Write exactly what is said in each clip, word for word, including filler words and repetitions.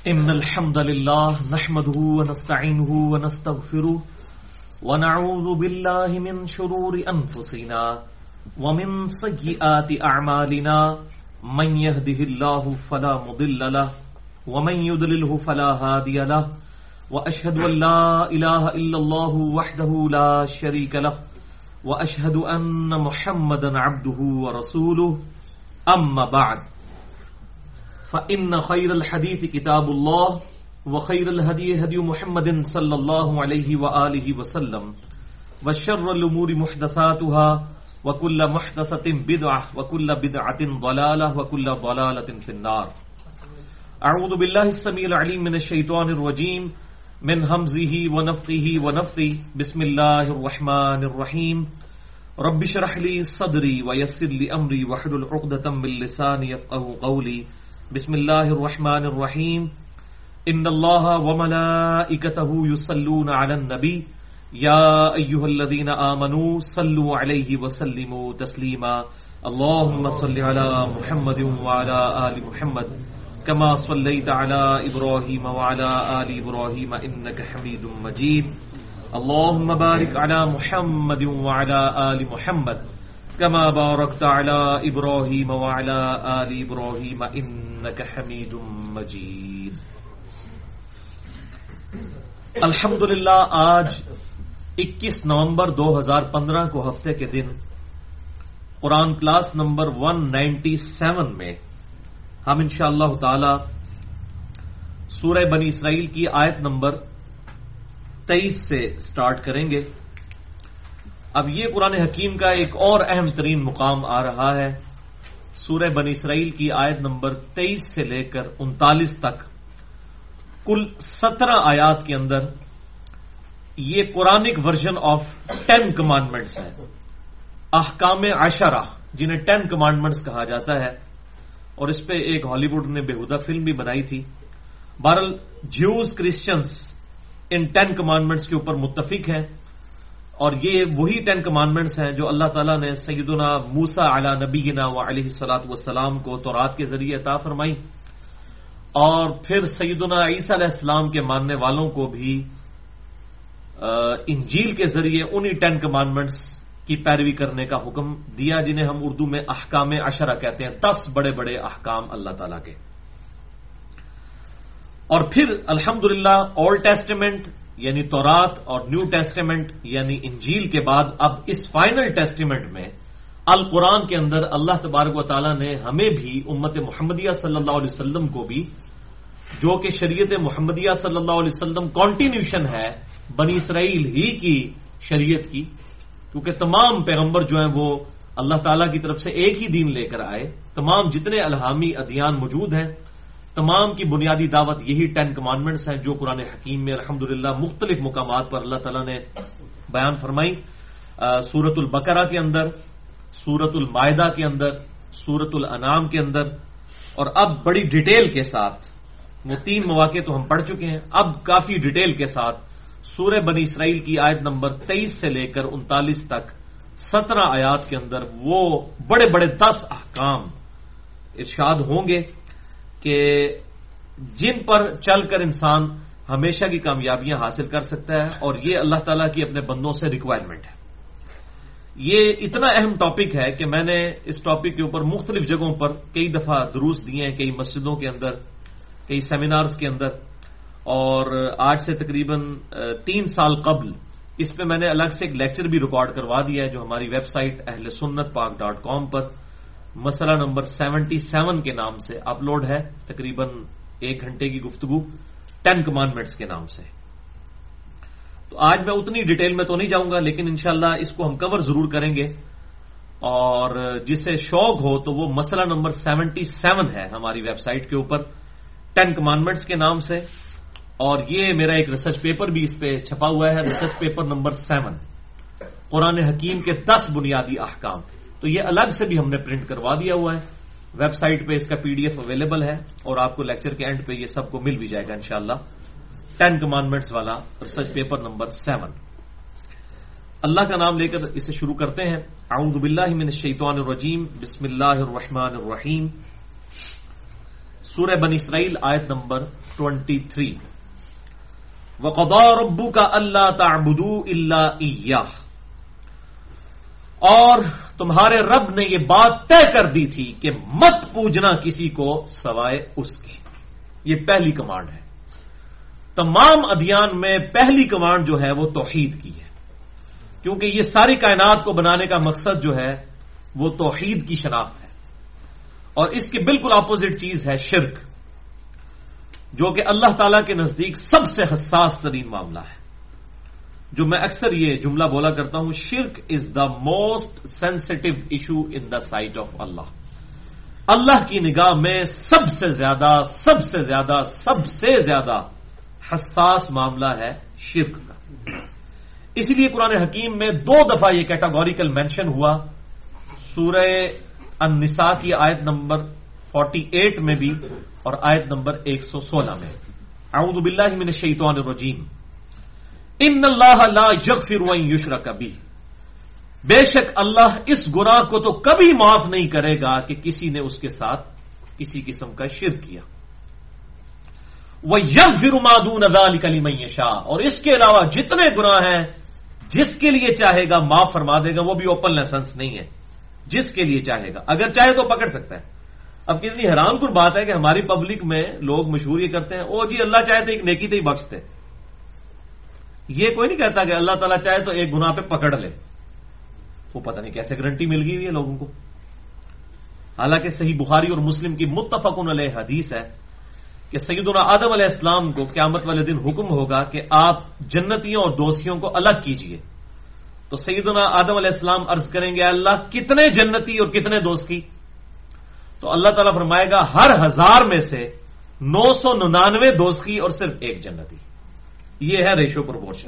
إن الحمد لله نحمده ونستعينه ونستغفره ونعوذ بالله من شرور أنفسنا ومن سيئات أعمالنا من يهده الله فلا مضل له ومن يضلله فلا هادي له وأشهد أن لا إله إلا الله وحده لا شريك له وأشهد أن محمدا عبده ورسوله أما بعد فإن خير الحديث كتاب الله وخير الهدي هدي محمد صلى الله عليه وآله وسلم وشر الأمور محدثاتها وكل محدثة بدعة وكل بدعة ضلالة وكل ضلالة في النار. أعوذ بالله السميع العليم من الشيطان الرجيم من همزه ونفخه ونفثه. بسم الله الرحمن الرحيم. رب اشرح لي صدري ويسر لي أمري واحلل عقدة من لساني يفقهوا قولي. بسم الله الرحمن الرحيم. إن الله وملائكته يصلون على النبي يا أيها الذين آمنوا صلوا عليه وسلموا تسليما. اللهم صل على محمد وعلى آل محمد كما صليت على إبراهيم وعلى آل إبراهيم إنك حميد مجيد. اللهم بارك على محمد وعلى آل محمد كما باركت على إبراهيم وعلى آل إبراهيم إنك حميد مجيد. الحمدللہ آج اکیس نومبر دو ہزار پندرہ کو ہفتے کے دن قرآن کلاس نمبر ایک سو سینتاسی میں ہم انشاءاللہ تعالی سورہ بنی اسرائیل کی آیت نمبر تیئیس سے سٹارٹ کریں گے. اب یہ قرآن حکیم کا ایک اور اہم ترین مقام آ رہا ہے. سورہ بنی اسرائیل کی آیت نمبر تیئیس سے لے کر انتالیس تک کل سترہ آیات کے اندر یہ Quranic version of ten commandments ہیں. احکام عشرہ جنہیں ٹین کمانڈمنٹس کہا جاتا ہے، اور اس پہ ایک ہالی ووڈ نے بےہودہ فلم بھی بنائی تھی. بہرحال جیوز کرسچنس ان ٹین کمانڈمنٹس کے اوپر متفق ہیں، اور یہ وہی ٹین کمانڈمنٹس ہیں جو اللہ تعالیٰ نے سیدنا موسیٰ علی نبینا و علیہ الصلاۃ والسلام کو تورات کے ذریعے عطا فرمائی، اور پھر سیدنا عیسیٰ علیہ السلام کے ماننے والوں کو بھی انجیل کے ذریعے انہی ٹین کمانڈمنٹس کی پیروی کرنے کا حکم دیا، جنہیں ہم اردو میں احکام عشرہ کہتے ہیں. دس بڑے بڑے احکام اللہ تعالیٰ کے. اور پھر الحمدللہ اولڈ ٹیسٹمنٹ یعنی تورات اور نیو ٹیسٹمنٹ یعنی انجیل کے بعد اب اس فائنل ٹیسٹمنٹ میں القرآن کے اندر اللہ تبارک و تعالیٰ نے ہمیں بھی امت محمدیہ صلی اللہ علیہ وسلم کو بھی، جو کہ شریعت محمدیہ صلی اللہ علیہ وسلم کانٹینیوشن ہے بنی اسرائیل ہی کی شریعت کی، کیونکہ تمام پیغمبر جو ہیں وہ اللہ تعالیٰ کی طرف سے ایک ہی دین لے کر آئے. تمام جتنے الہامی ادیان موجود ہیں تمام کی بنیادی دعوت یہی ٹین کمانڈمنٹس ہیں جو قرآن حکیم میں الحمدللہ مختلف مقامات پر اللہ تعالیٰ نے بیان فرمائی. سورۃ البقرہ کے اندر، سورۃ المائدہ کے اندر، سورۃ الانعام کے اندر، اور اب بڑی ڈیٹیل کے ساتھ، وہ تین مواقع تو ہم پڑھ چکے ہیں، اب کافی ڈیٹیل کے ساتھ سورہ بنی اسرائیل کی آیت نمبر تیئیس سے لے کر انتالیس تک سترہ آیات کے اندر وہ بڑے بڑے دس احکام ارشاد ہوں گے کہ جن پر چل کر انسان ہمیشہ کی کامیابیاں حاصل کر سکتا ہے، اور یہ اللہ تعالیٰ کی اپنے بندوں سے ریکوائرمنٹ ہے. یہ اتنا اہم ٹاپک ہے کہ میں نے اس ٹاپک کے اوپر مختلف جگہوں پر کئی دفعہ دروس دیے ہیں، کئی مسجدوں کے اندر، کئی سیمینارز کے اندر، اور آج سے تقریباً تین سال قبل اس پہ میں نے الگ سے ایک لیکچر بھی ریکارڈ کروا دیا ہے جو ہماری ویب سائٹ اہل سنت پاک ڈاٹ کام پر مسئلہ نمبر سیونٹی سیون کے نام سے اپلوڈ ہے. تقریباً ایک گھنٹے کی گفتگو ٹین کمانڈمنٹس کے نام سے. تو آج میں اتنی ڈیٹیل میں تو نہیں جاؤں گا، لیکن انشاءاللہ اس کو ہم کور ضرور کریں گے، اور جسے شوق ہو تو وہ مسئلہ نمبر سیونٹی سیون ہے ہماری ویب سائٹ کے اوپر ٹین کمانڈمنٹس کے نام سے. اور یہ میرا ایک ریسرچ پیپر بھی اس پہ چھپا ہوا ہے، research paper number seven, Quran حکیم کے دس بنیادی احکام. تو یہ الگ سے بھی ہم نے پرنٹ کروا دیا ہوا ہے، ویب سائٹ پہ اس کا پی ڈی ایف اویلیبل ہے، اور آپ کو لیکچر کے اینڈ پہ یہ سب کو مل بھی جائے گا انشاءاللہ. ٹین کمانڈمنٹس والا ریسرچ پیپر نمبر سیون. اللہ کا نام لے کر اسے شروع کرتے ہیں. اعوذ باللہ من الشیطان الرجیم. بسم اللہ الرحمن الرحیم. سورہ بنی اسرائیل آیت نمبر تیئیس، وَقَضَىٰ رَبُّكَ أَلَّا تَعْبُدُوا إِلَّا إِيَّاهُ، اور تمہارے رب نے یہ بات طے کر دی تھی کہ مت پوجنا کسی کو سوائے اس کے. یہ پہلی کمانڈ ہے. تمام ادیان میں پہلی کمانڈ جو ہے وہ توحید کی ہے، کیونکہ یہ ساری کائنات کو بنانے کا مقصد جو ہے وہ توحید کی شناخت ہے. اور اس کے بالکل اپوزٹ چیز ہے شرک، جو کہ اللہ تعالیٰ کے نزدیک سب سے حساس ترین معاملہ ہے. جو میں اکثر یہ جملہ بولا کرتا ہوں، shirk is the most sensitive issue in the sight of Allah. Allah کی نگاہ میں سب سے زیادہ سب سے زیادہ سب سے زیادہ حساس معاملہ ہے شرک کا. اسی لیے قرآن حکیم میں دو دفعہ یہ کیٹاگوریکل مینشن ہوا، سورہ النساء کی آیت نمبر اڑتالیس میں بھی اور آیت نمبر ایک سو سولہ میں. اعوذ باللہ من الشیطان الرجیم، ان اللہ لا یغفر ان یشرک بہ، بے شک اللہ اس گناہ کو تو کبھی معاف نہیں کرے گا کہ کسی نے اس کے ساتھ کسی قسم کا شرک کیا. وَيَغْفِرُ مَا دُونَ ذَلِكَ لِمَن يَشَاءُ، اور اس کے علاوہ جتنے گناہ ہیں جس کے لیے چاہے گا معاف فرما دے گا. وہ بھی اوپن لائسنس نہیں ہے، جس کے لیے چاہے گا، اگر چاہے تو پکڑ سکتا ہے. اب کتنی حیران کن بات ہے کہ ہماری پبلک میں لوگ مشہور یہ کرتے ہیں، او جی اللہ چاہے تو ایک نیکی تو ہی بخشتے. یہ کوئی نہیں کہتا کہ اللہ تعالیٰ چاہے تو ایک گناہ پہ پکڑ لے. وہ پتہ نہیں کیسے گارنٹی مل گئی ہوئی ہے لوگوں کو. حالانکہ صحیح بخاری اور مسلم کی متفق علیہ حدیث ہے کہ سیدنا آدم علیہ السلام کو قیامت والے دن حکم ہوگا کہ آپ جنتیوں اور دوستیوں کو الگ کیجئے. تو سیدنا آدم علیہ السلام عرض کریں گے اللہ کتنے جنتی اور کتنے دوست کی؟ تو اللہ تعالیٰ فرمائے گا ہر ہزار میں سے نو سو ننانوے دوست کی اور صرف ایک جنتی. یہ ہے ریشو پروپورشن.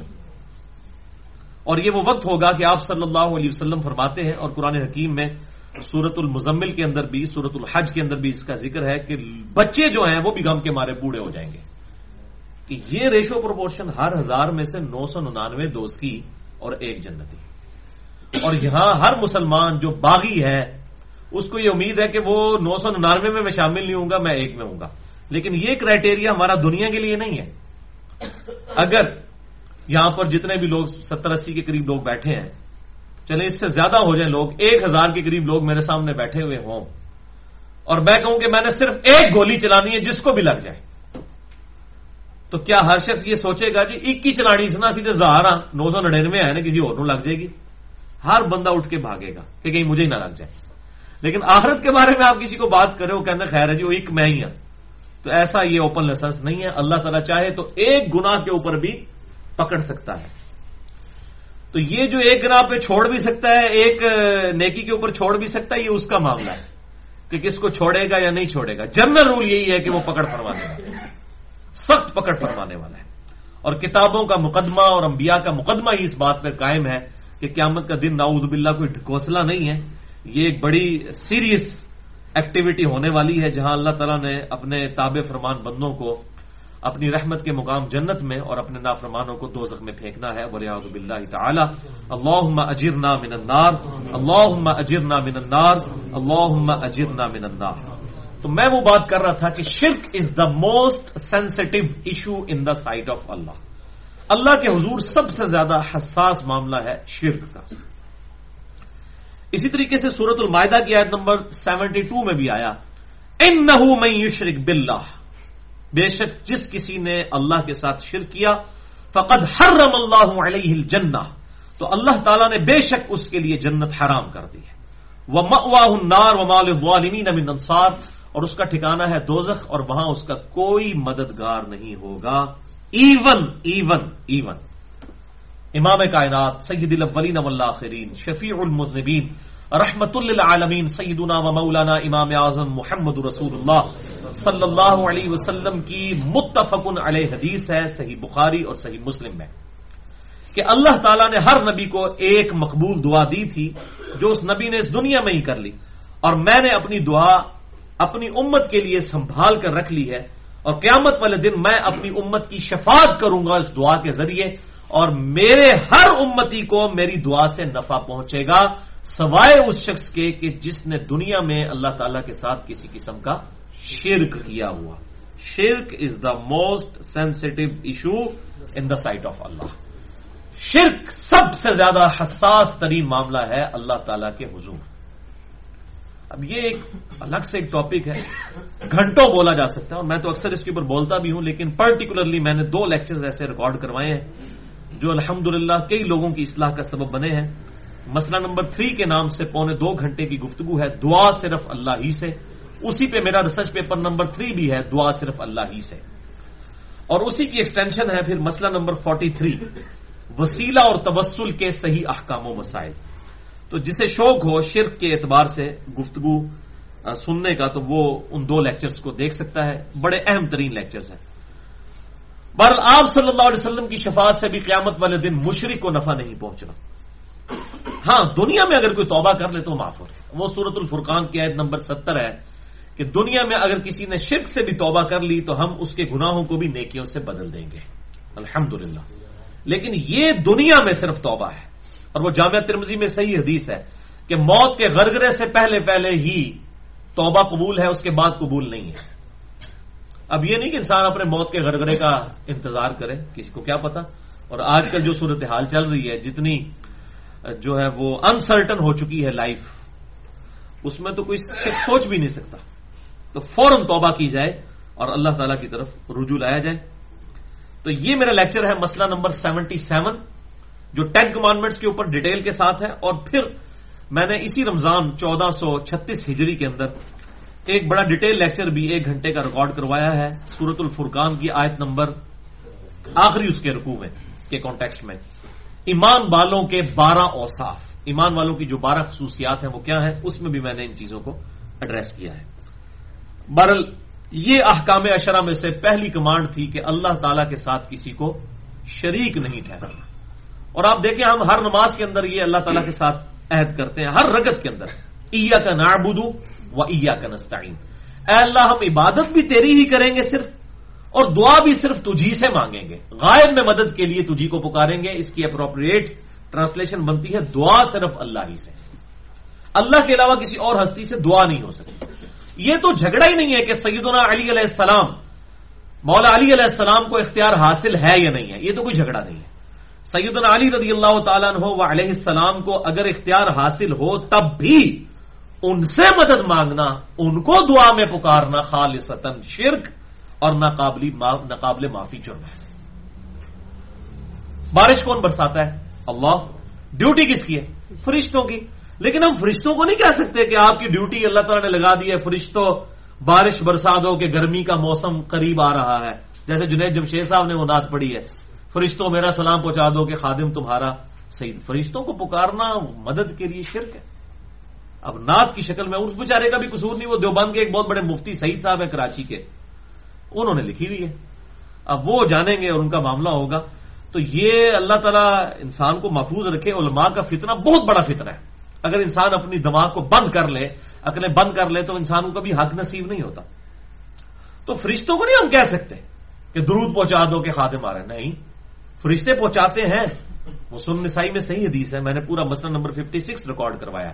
اور یہ وہ وقت ہوگا کہ آپ صلی اللہ علیہ وسلم فرماتے ہیں، اور قرآن حکیم میں سورۃ المزمل کے اندر بھی، سورۃ الحج کے اندر بھی اس کا ذکر ہے کہ بچے جو ہیں وہ بھی غم کے مارے بوڑھے ہو جائیں گے. کہ یہ ریشو پروپورشن ہر ہزار میں سے نو سو ننانوے دوست کی اور ایک جنتی. اور یہاں ہر مسلمان جو باغی ہے اس کو یہ امید ہے کہ وہ نو سو ننانوے میں میں شامل نہیں ہوں گا، میں ایک میں ہوں گا. لیکن یہ کرائٹیریا ہمارا دنیا کے لیے نہیں ہے. اگر یہاں پر جتنے بھی لوگ ستر اسی کے قریب لوگ بیٹھے ہیں، چلے اس سے زیادہ ہو جائیں لوگ، ایک ہزار کے قریب لوگ میرے سامنے بیٹھے ہوئے ہوں اور میں کہوں کہ میں نے صرف ایک گولی چلانی ہے جس کو بھی لگ جائے، تو کیا ہر شخص یہ سوچے گا جی ایک کی چلانی سنا سیدھے زہارا نو سو نڑینوے ہے نا کسی اور لگ جائے گی؟ ہر بندہ اٹھ کے بھاگے گا کہ کہیں مجھے ہی نہ لگ جائے. لیکن آخرت کے بارے میں آپ کسی کو بات کرے وہ کہتے ہیں خیر ہے جی وہ ایک میں ہی ہوں. تو ایسا یہ اوپن لائسنس نہیں ہے. اللہ تعالیٰ چاہے تو ایک گناہ کے اوپر بھی پکڑ سکتا ہے. تو یہ جو ایک گناہ پہ چھوڑ بھی سکتا ہے، ایک نیکی کے اوپر چھوڑ بھی سکتا ہے، یہ اس کا معاملہ ہے کہ کس کو چھوڑے گا یا نہیں چھوڑے گا. جنرل رول یہی ہے کہ وہ پکڑ فرمانے والا ہے، سخت پکڑ فرمانے والا ہے. اور کتابوں کا مقدمہ اور انبیاء کا مقدمہ ہی اس بات پر قائم ہے کہ قیامت کا دن نعوذ باللہ کوئی ڈھکوسلا نہیں ہے. یہ ایک بڑی سیریس ایکٹیویٹی ہونے والی ہے جہاں اللہ تعالیٰ نے اپنے تابع فرمان بندوں کو اپنی رحمت کے مقام جنت میں اور اپنے نافرمانوں کو دوزخ میں پھینکنا ہے. وَلِعَوْذُ بِاللَّهِ تَعَالَى اللہم اجرنا من النار، اللہم اجرنا من النار، اللہم اجرنا من النار. تو میں وہ بات کر رہا تھا کہ shirk is the most sensitive issue in the sight of Allah. Allah کے حضور سب سے زیادہ حساس معاملہ ہے شرک کا. اسی طریقے سے سورۃ المائدہ کی آیت نمبر بہتر میں بھی آیا انہ من یشرک باللہ، بے شک جس کسی نے اللہ کے ساتھ شرک کیا فقد حرم اللہ علیہ الجنہ، تو اللہ تعالیٰ نے بے شک اس کے لیے جنت حرام کر دی ہے. ومأواہ النار وما للظالمین من انصار، اور اس کا ٹھکانہ ہے دوزخ اور وہاں اس کا کوئی مددگار نہیں ہوگا. ایون ایون ایون امام کائنات سید الاولین والآخرین شفیع المذنبین رحمت للعالمین سیدنا و مولانا امام اعظم محمد رسول اللہ صلی اللہ علیہ وسلم کی متفق علیہ حدیث ہے صحیح بخاری اور صحیح مسلم میں کہ اللہ تعالیٰ نے ہر نبی کو ایک مقبول دعا دی تھی جو اس نبی نے اس دنیا میں ہی کر لی، اور میں نے اپنی دعا اپنی امت کے لیے سنبھال کر رکھ لی ہے، اور قیامت والے دن میں اپنی امت کی شفاعت کروں گا اس دعا کے ذریعے، اور میرے ہر امتی کو میری دعا سے نفع پہنچے گا سوائے اس شخص کے کہ جس نے دنیا میں اللہ تعالیٰ کے ساتھ کسی قسم کا شرک کیا ہوا. Shirk is the most sensitive issue in the sight of Allah. شرک سب سے زیادہ حساس ترین معاملہ ہے اللہ تعالی کے حضور. اب یہ ایک الگ سے ایک ٹاپک ہے, گھنٹوں بولا جا سکتا ہے, اور میں تو اکثر اس کے اوپر بولتا بھی ہوں, لیکن پرٹیکولرلی میں نے دو لیکچرز ایسے ریکارڈ کروائے ہیں جو الحمدللہ کئی لوگوں کی اصلاح کا سبب بنے ہیں. مسئلہ نمبر تھری کے نام سے پونے دو گھنٹے کی گفتگو ہے, دعا صرف اللہ ہی سے. اسی پہ میرا ریسرچ پیپر نمبر تھری بھی ہے, دعا صرف اللہ ہی سے. اور اسی کی ایکسٹینشن ہے پھر مسئلہ نمبر فورٹی تھری, وسیلہ اور توسل کے صحیح احکام و مسائل. تو جسے شوق ہو شرک کے اعتبار سے گفتگو سننے کا تو وہ ان دو لیکچرز کو دیکھ سکتا ہے, بڑے اہم ترین لیکچرز ہیں. بہرحال آپ صلی اللہ علیہ وسلم کی شفاعت سے بھی قیامت والے دن مشرک کو نفع نہیں پہنچنا. ہاں دنیا میں اگر کوئی توبہ کر لے تو معاف ہو جائے. وہ سورۃ الفرقان کی آیت نمبر ستر ہے کہ دنیا میں اگر کسی نے شرک سے بھی توبہ کر لی تو ہم اس کے گناہوں کو بھی نیکیوں سے بدل دیں گے, الحمدللہ. لیکن یہ دنیا میں صرف توبہ ہے, اور وہ جامعہ ترمذی میں صحیح حدیث ہے کہ موت کے غرغرے سے پہلے پہلے ہی توبہ قبول ہے, اس کے بعد قبول نہیں ہے. اب یہ نہیں کہ انسان اپنے موت کے غرغرے کا انتظار کرے, کسی کو کیا پتا. اور آج کل جو صورتحال چل رہی ہے, جتنی جو ہے وہ انسرٹن ہو چکی ہے لائف, اس میں تو کوئی سوچ بھی نہیں سکتا. تو فوراً توبہ کی جائے اور اللہ تعالی کی طرف رجوع لایا جائے. تو یہ میرا لیکچر ہے مسئلہ نمبر سیونٹی سیون, جو ٹین کمانڈمنٹس کے اوپر ڈیٹیل کے ساتھ ہے. اور پھر میں نے اسی رمضان چودہ سو چھتیس ہجری کے اندر ایک بڑا ڈیٹیل لیکچر بھی ایک گھنٹے کا ریکارڈ کروایا ہے سورۃ الفرقان کی آیت نمبر آخری اس کے رکوع میں کے کانٹیکسٹ میں, ایمان والوں کے بارہ اوصاف, ایمان والوں کی جو بارہ خصوصیات ہیں وہ کیا ہیں, اس میں بھی میں نے ان چیزوں کو ایڈریس کیا ہے. بہرحال یہ احکام عشرہ میں سے پہلی کمانڈ تھی کہ اللہ تعالی کے ساتھ کسی کو شریک نہیں ٹھہرانا. اور آپ دیکھیں ہم ہر نماز کے اندر یہ اللہ تعالیٰ کے ساتھ عہد کرتے ہیں, ہر رکعت کے اندر, ایاک نعبد و ایاک نستعین, اے اللہ ہم عبادت بھی تیری ہی کریں گے صرف, اور دعا بھی صرف تجھی سے مانگیں گے, غائب میں مدد کے لیے تجھی کو پکاریں گے. اس کی اپروپریٹ ٹرانسلیشن بنتی ہے دعا صرف اللہ ہی سے, اللہ کے علاوہ کسی اور ہستی سے دعا نہیں ہو سکتی. یہ تو جھگڑا ہی نہیں ہے کہ سیدنا علی علیہ السلام, مولا علی علیہ السلام کو اختیار حاصل ہے یا نہیں ہے, یہ تو کوئی جھگڑا نہیں ہے. سیدنا علی رضی اللہ تعالیٰ عنہ و علیہ السلام کو اگر اختیار حاصل ہو تب بھی ان سے مدد مانگنا, ان کو دعا میں پکارنا خالصتاً شرک اور ناقابل ناقابل معافی جرم ہے. بارش کون برساتا ہے؟ اللہ. ڈیوٹی کس کی ہے؟ فرشتوں کی. لیکن ہم فرشتوں کو نہیں کہہ سکتے کہ آپ کی ڈیوٹی اللہ تعالیٰ نے لگا دی ہے, فرشتوں بارش برسا دو کہ گرمی کا موسم قریب آ رہا ہے. جیسے جنید جمشید صاحب نے وہ نعت پڑھی ہے, فرشتوں میرا سلام پہنچا دو کہ خادم تمہارا سید. فرشتوں کو پکارنا مدد کے لیے شرک ہے. اب نعت کی شکل میں, اس بیچارے کا بھی قصور نہیں, وہ دیوبند کے ایک بہت بڑے مفتی سعید صاحب ہیں کراچی کے, انہوں نے لکھی ہوئی ہے. اب وہ جانیں گے اور ان کا معاملہ ہوگا. تو یہ اللہ تعالیٰ انسان کو محفوظ رکھے. علماء کا فتنہ بہت بڑا فتنہ ہے. اگر انسان اپنی دماغ کو بند کر لے, عقلیں بند کر لے, تو انسان کو کبھی حق نصیب نہیں ہوتا. تو فرشتوں کو نہیں ہم کہہ سکتے کہ درود پہنچا دو کہ خادم آ رہے ہیں. نہیں, فرشتے پہنچاتے ہیں. وہ سنن نسائی میں صحیح حدیث ہے, میں نے پورا مسئلہ نمبر ففٹی سکس ریکارڈ کروایا.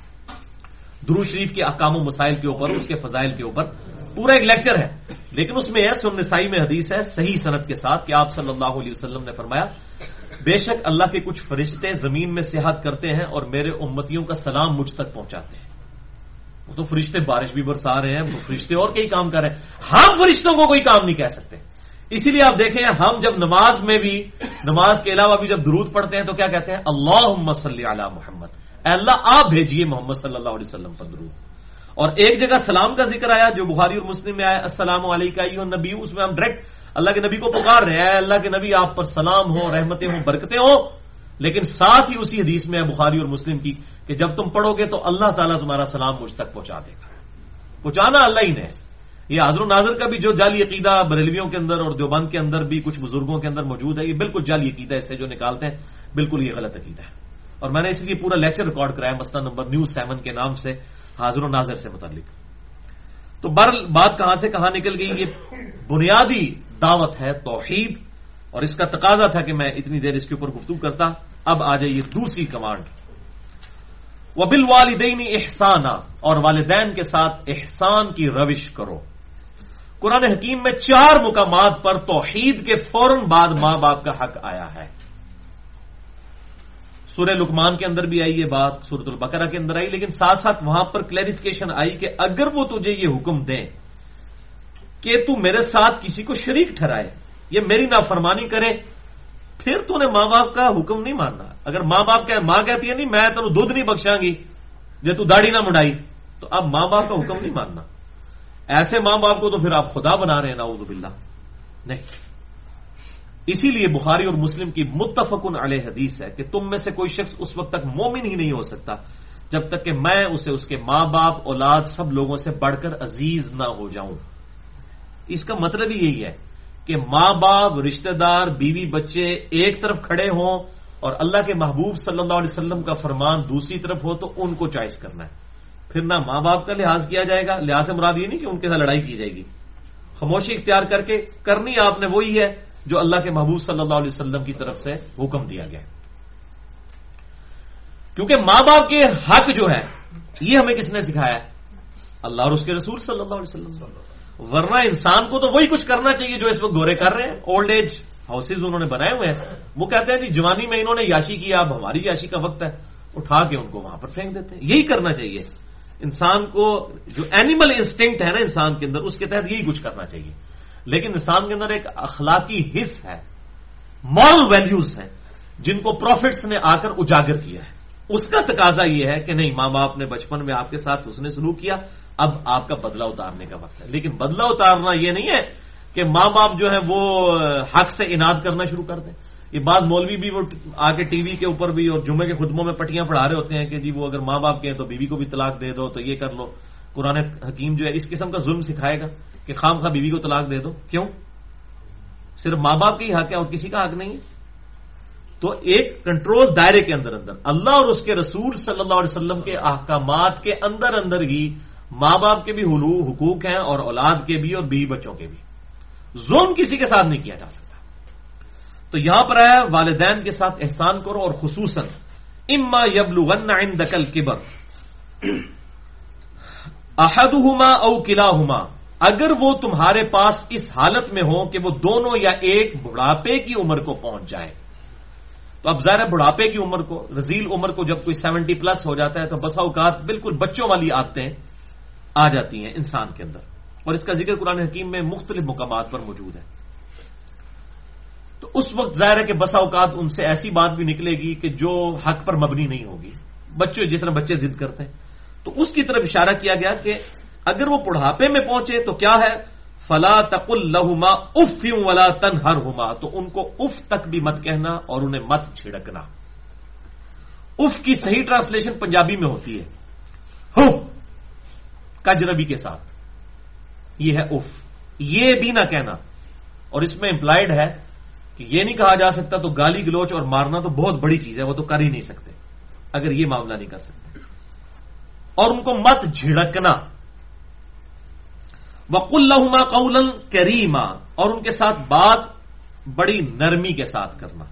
درود شریف کے احکام و مسائل کے اوپر, اس کے فضائل کے اوپر پورا ایک لیکچر ہے. لیکن اس میں ہے, سنن نسائی میں حدیث ہے صحیح سند کے ساتھ کہ آپ صلی اللہ علیہ وسلم نے فرمایا, بے شک اللہ کے کچھ فرشتے زمین میں سیاحت کرتے ہیں اور میرے امتیوں کا سلام مجھ تک پہنچاتے ہیں. وہ تو فرشتے بارش بھی برسا رہے ہیں, وہ فرشتے اور کئی کام کر رہے ہیں. ہم فرشتوں کو کوئی کام نہیں کہہ سکتے. اسی لیے آپ دیکھیں ہم جب نماز میں بھی, نماز کے علاوہ بھی جب درود پڑھتے ہیں تو کیا کہتے ہیں؟ اللہم صلی علی محمد, اے اللہ آپ بھیجیے محمد صلی اللہ علیہ وسلم پر درود. اور ایک جگہ سلام کا ذکر آیا جو بخاری اور مسلم میں آیا, السلام علیکم ایھا النبی, اس میں ہم ڈائریکٹ اللہ کے نبی کو پکار رہے ہیں, اے اللہ کے نبی آپ پر سلام ہو, رحمتیں ہوں, برکتیں ہوں. لیکن ساتھ ہی اسی حدیث میں ہے بخاری اور مسلم کی کہ جب تم پڑھو گے تو اللہ تعالیٰ تمہارا سلام مجھ تک پہنچا دے گا. پہنچانا اللہ ہی نے. یہ حاضر و ناظر کا بھی جو جعلی عقیدہ بریلویوں کے اندر اور دیوبند کے اندر بھی کچھ بزرگوں کے اندر موجود ہے, یہ بالکل جعلی عقیدہ ہے. اس سے جو نکالتے ہیں بالکل یہ غلط عقیدہ ہے. اور میں نے اس لیے پورا لیکچر ریکارڈ کرایا مسئلہ نمبر نیوز سیون کے نام سے حاضر و ناظر سے متعلق. تو بہرحال بات کہاں سے کہاں نکل گئی, یہ بنیادی دعوت ہے توحید, اور اس کا تقاضا تھا کہ میں اتنی دیر اس کے اوپر گفتگو کرتا. اب آ جائیے دوسری کمانڈ, وَبِالْوَالِدَيْنِ احسانا, اور والدین کے ساتھ احسان کی روش کرو. قرآن حکیم میں چار مقامات پر توحید کے فوراً بعد ماں باپ کا حق آیا ہے. سورہ لقمان کے اندر بھی آئی یہ بات, سورۃ البقرہ کے اندر آئی, لیکن ساتھ ساتھ وہاں پر کلیریفیکیشن آئی کہ اگر وہ تجھے یہ حکم دیں کہ تو میرے ساتھ کسی کو شریک ٹھہرائے یا میری نافرمانی کرے, پھر تو نے ماں باپ کا حکم نہیں ماننا. اگر ماں باپ کہ ماں کہتی ہے نہیں میں تینوں دودھ نہیں بخشاں گی جے تو داڑھی نہ مڈائی, تو اب ماں باپ کا حکم نہیں ماننا. ایسے ماں باپ کو تو پھر آپ خدا بنا رہے ہیں, نعوذ باللہ. نہیں, اسی لیے بخاری اور مسلم کی متفقن علیہ حدیث ہے کہ تم میں سے کوئی شخص اس وقت تک مومن ہی نہیں ہو سکتا جب تک کہ میں اسے اس کے ماں باپ اولاد سب لوگوں سے بڑھ کر عزیز نہ ہو جاؤں. اس کا مطلب ہی یہی ہے کہ ماں باپ, رشتہ دار, بیوی بچے ایک طرف کھڑے ہوں اور اللہ کے محبوب صلی اللہ علیہ وسلم کا فرمان دوسری طرف ہو تو ان کو چوائس کرنا ہے. پھر نہ ماں باپ کا لحاظ کیا جائے گا, لحاظ سے مراد یہ نہیں کہ ان کے ساتھ لڑائی کی جائے گی, خاموشی اختیار کر کے کرنی آپ نے وہی ہے جو اللہ کے محبوب صلی اللہ علیہ وسلم کی طرف سے حکم دیا گیا. کیونکہ ماں باپ کے حق جو ہے یہ ہمیں کس نے سکھایا ہے؟ اللہ اور اس کے رسول صلی اللہ علیہ وسلم. ورنہ انسان کو تو وہی کچھ کرنا چاہیے جو اس وقت گورے کر رہے ہیں. اولڈ ایج ہاؤسز انہوں نے بنائے ہوئے ہیں, وہ کہتے ہیں جی جوانی میں انہوں نے یاشی کیا, اب ہماری یاشی کا وقت ہے, اٹھا کے ان کو وہاں پر پھینک دیتے ہیں. یہی کرنا چاہیے انسان کو, جو اینیمل انسٹنکٹ ہے نا انسان کے اندر, اس کے تحت یہی کچھ کرنا چاہیے. لیکن انسان کے اندر ایک اخلاقی حص ہے, مورل ویلیوز ہیں, جن کو پروفٹس نے آ کر اجاگر کیا ہے. اس کا تقاضا یہ ہے کہ نہیں, ماں باپ نے بچپن میں آپ کے ساتھ اس نے سلوک کیا, اب آپ کا بدلہ اتارنے کا وقت ہے. لیکن بدلہ اتارنا یہ نہیں ہے کہ ماں باپ جو ہے وہ حق سے اناد کرنا شروع کر دیں. یہ بعض مولوی بھی وہ آ کے ٹی وی کے اوپر بھی اور جمعے کے خطبوں میں پٹیاں پڑھا رہے ہوتے ہیں کہ جی وہ اگر ماں باپ کے ہیں تو بیوی کو بھی طلاق دے دو, تو یہ کر لو. قرآن حکیم جو ہے اس قسم کا ظلم سکھائے گا کہ خام خواہ بیوی کو طلاق دے دو. کیوں؟ صرف ماں باپ کا ہی حق ہے اور کسی کا حق نہیں ہے. تو ایک کنٹرول دائرے کے اندر اندر اللہ اور اس کے رسول صلی اللہ علیہ وسلم کے احکامات کے اندر اندر ہی ماں باپ کے بھی حقوق ہیں اور اولاد کے بھی اور بیوی بچوں کے بھی. ظلم کسی کے ساتھ نہیں کیا جا سکتا. تو یہاں پر ہے والدین کے ساتھ احسان کرو, اور خصوصاً اما یبلغن عندک الکبر احدہما او کلاہما, اگر وہ تمہارے پاس اس حالت میں ہو کہ وہ دونوں یا ایک بڑھاپے کی عمر کو پہنچ جائے. تو اب ظاہر ہے بڑھاپے کی عمر کو, رذیل عمر کو جب کوئی سیونٹی پلس ہو جاتا ہے تو بسا اوقات بالکل بچوں والی عادتیں آ جاتی ہیں انسان کے اندر, اور اس کا ذکر قرآن حکیم میں مختلف مقامات پر موجود ہے. تو اس وقت ظاہر ہے کہ بسا اوقات ان سے ایسی بات بھی نکلے گی کہ جو حق پر مبنی نہیں ہوگی. بچے جس طرح بچے ضد کرتے ہیں, تو اس کی طرف اشارہ کیا گیا کہ اگر وہ بڑھاپے میں پہنچے تو کیا ہے, فلا تقل لہما اف ولا تنہرہما, تو ان کو اف تک بھی مت کہنا اور انہیں مت چھڑکنا. اف کی صحیح ٹرانسلیشن پنجابی میں ہوتی ہے ہو کجربی کے ساتھ, یہ ہے اف. یہ بھی نہ کہنا, اور اس میں امپلائڈ ہے کہ یہ نہیں کہا جا سکتا تو گالی گلوچ اور مارنا تو بہت بڑی چیز ہے, وہ تو کر ہی نہیں سکتے اگر یہ معاملہ نہیں کر سکتے. اور ان کو مت جھڑکنا. وَقُلْ لَهُمَا قَوْلًا كَرِيمًا, اور ان کے ساتھ بات بڑی نرمی کے ساتھ کرنا.